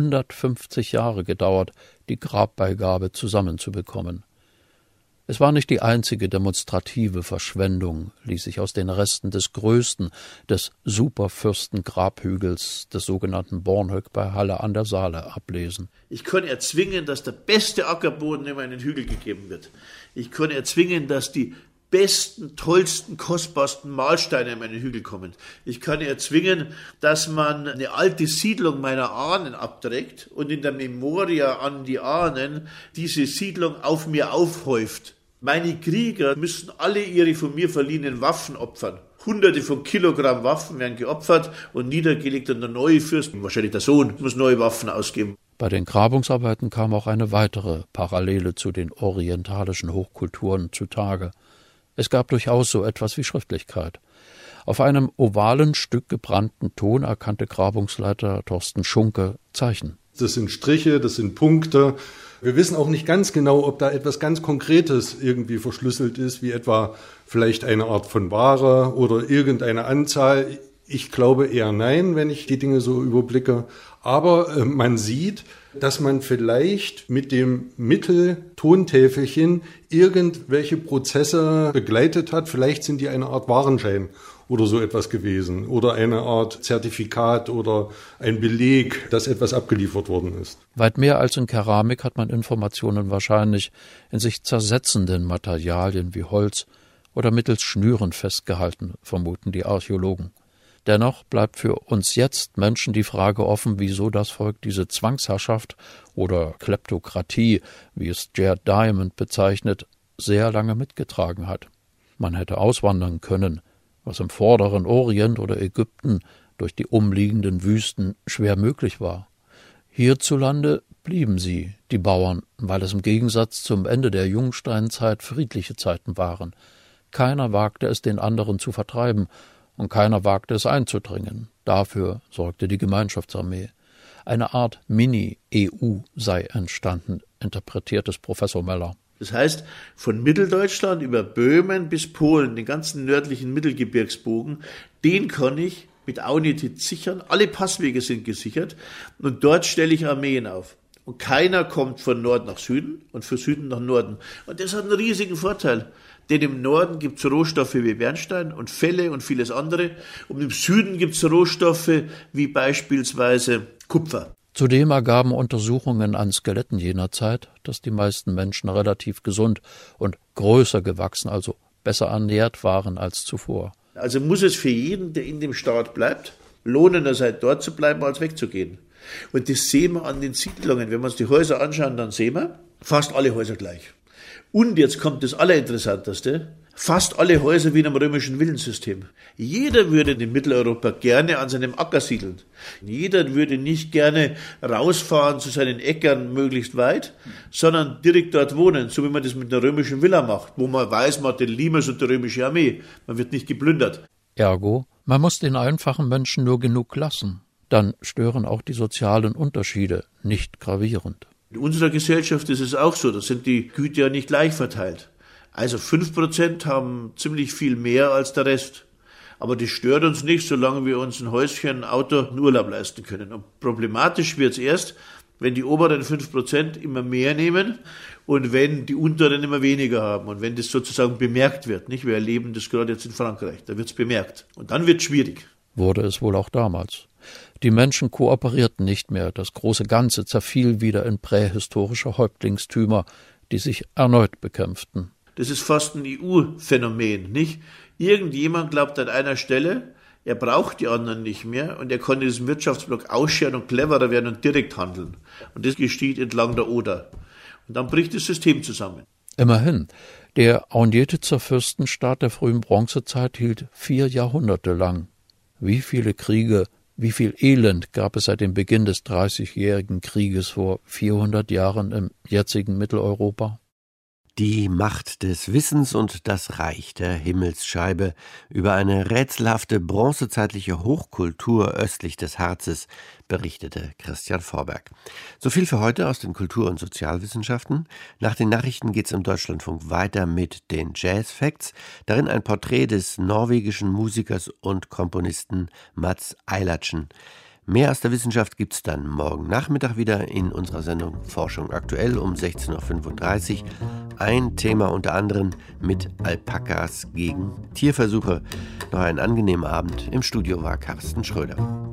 Speaker 20: 150 Jahre gedauert, die Grabbeigabe zusammenzubekommen. Es war nicht die einzige demonstrative Verschwendung, ließ sich aus den Resten des größten, des Superfürsten-Grabhügels, des sogenannten Bornhöck bei Halle an der Saale, ablesen.
Speaker 21: Ich kann erzwingen, dass der beste Ackerboden immer in den Hügel gegeben wird. Ich kann erzwingen, dass die besten, tollsten, kostbarsten Mahlsteine in meinen Hügel kommen. Ich kann erzwingen, dass man eine alte Siedlung meiner Ahnen abträgt und in der Memoria an die Ahnen diese Siedlung auf mir aufhäuft. Meine Krieger müssen alle ihre von mir verliehenen Waffen opfern. Hunderte von Kilogramm Waffen werden geopfert und niedergelegt und der neue Fürst, wahrscheinlich der Sohn, muss neue Waffen ausgeben.
Speaker 20: Bei den Grabungsarbeiten kam auch eine weitere Parallele zu den orientalischen Hochkulturen zutage. Es gab durchaus so etwas wie Schriftlichkeit. Auf einem ovalen Stück gebrannten Ton erkannte Grabungsleiter Thorsten Schunke Zeichen.
Speaker 4: Das sind Striche, das sind Punkte. Wir wissen auch nicht ganz genau, ob da etwas ganz Konkretes irgendwie verschlüsselt ist, wie etwa vielleicht eine Art von Ware oder irgendeine Anzahl. Ich glaube eher nein, wenn ich die Dinge so überblicke. Aber man sieht, dass man vielleicht mit dem Mittel Tontäfelchen irgendwelche Prozesse begleitet hat. Vielleicht sind die eine Art Warenschein oder so etwas gewesen oder eine Art Zertifikat oder ein Beleg, dass etwas abgeliefert worden ist.
Speaker 20: Weit mehr als in Keramik hat man Informationen wahrscheinlich in sich zersetzenden Materialien wie Holz oder mittels Schnüren festgehalten, vermuten die Archäologen. Dennoch bleibt für uns jetzt Menschen die Frage offen, wieso das Volk diese Zwangsherrschaft oder Kleptokratie, wie es Jared Diamond bezeichnet, sehr lange mitgetragen hat. Man hätte auswandern können, was im vorderen Orient oder Ägypten durch die umliegenden Wüsten schwer möglich war. Hierzulande blieben sie, die Bauern, weil es im Gegensatz zum Ende der Jungsteinzeit friedliche Zeiten waren. Keiner wagte es, den anderen zu vertreiben, und keiner wagte es einzudringen. Dafür sorgte die Gemeinschaftsarmee. Eine Art Mini-EU sei entstanden, interpretiert es Professor Meller.
Speaker 21: Das heißt, von Mitteldeutschland über Böhmen bis Polen, den ganzen nördlichen Mittelgebirgsbogen, den kann ich mit Aunität sichern. Alle Passwege sind gesichert und dort stelle ich Armeen auf. Und keiner kommt von Nord nach Süden und von Süden nach Norden. Und das hat einen riesigen Vorteil. Denn im Norden gibt es Rohstoffe wie Bernstein und Felle und vieles andere. Und im Süden gibt es Rohstoffe wie beispielsweise Kupfer.
Speaker 20: Zudem ergaben Untersuchungen an Skeletten jener Zeit, dass die meisten Menschen relativ gesund und größer gewachsen, also besser ernährt waren als zuvor.
Speaker 21: Also muss es für jeden, der in dem Staat bleibt, lohnender sein, dort zu bleiben, als wegzugehen. Und das sehen wir an den Siedlungen. Wenn wir uns die Häuser anschauen, dann sehen wir fast alle Häuser gleich. Und jetzt kommt das Allerinteressanteste, fast alle Häuser wie in einem römischen Villensystem. Jeder würde in Mitteleuropa gerne an seinem Acker siedeln. Jeder würde nicht gerne rausfahren zu seinen Äckern möglichst weit, sondern direkt dort wohnen, so wie man das mit einer römischen Villa macht, wo man weiß, man hat den Limes und die römische Armee. Man wird nicht geplündert.
Speaker 20: Ergo, man muss den einfachen Menschen nur genug lassen. Dann stören auch die sozialen Unterschiede nicht gravierend.
Speaker 21: In unserer Gesellschaft ist es auch so, da sind die Güter ja nicht gleich verteilt. Also 5% haben ziemlich viel mehr als der Rest. Aber das stört uns nicht, solange wir uns ein Häuschen, ein Auto, einen Urlaub leisten können. Und problematisch wird es erst, wenn die oberen 5% immer mehr nehmen und wenn die unteren immer weniger haben und wenn das sozusagen bemerkt wird. Nicht? Wir erleben das gerade jetzt in Frankreich, da wird es bemerkt. Und dann wird es schwierig.
Speaker 20: Wurde es wohl auch damals. Die Menschen kooperierten nicht mehr, das große Ganze zerfiel wieder in prähistorische Häuptlingstümer, die sich erneut bekämpften.
Speaker 21: Das ist fast ein EU-Phänomen, nicht? Irgendjemand glaubt an einer Stelle, er braucht die anderen nicht mehr und er kann diesen Wirtschaftsblock ausscheren und cleverer werden und direkt handeln. Und das geschieht entlang der Oder. Und dann bricht das System zusammen.
Speaker 20: Immerhin, der Aunjetitzer Fürstenstaat der frühen Bronzezeit hielt 4 Jahrhunderte lang. Wie viele Kriege, wie viel Elend gab es seit dem Beginn des 30-jährigen Krieges vor 400 Jahren im jetzigen Mitteleuropa?
Speaker 2: Die Macht des Wissens und das Reich der Himmelsscheibe über eine rätselhafte bronzezeitliche Hochkultur östlich des Harzes berichtete Christian Vorberg. So viel für heute aus den Kultur- und Sozialwissenschaften. Nach den Nachrichten geht's im Deutschlandfunk weiter mit den Jazz Facts. Darin ein Porträt des norwegischen Musikers und Komponisten Mats Eilertsen. Mehr aus der Wissenschaft gibt's dann morgen Nachmittag wieder in unserer Sendung Forschung aktuell um 16.35 Uhr. Ein Thema unter anderem mit Alpakas gegen Tierversuche. Noch einen angenehmen Abend. Im Studio war Carsten Schröder.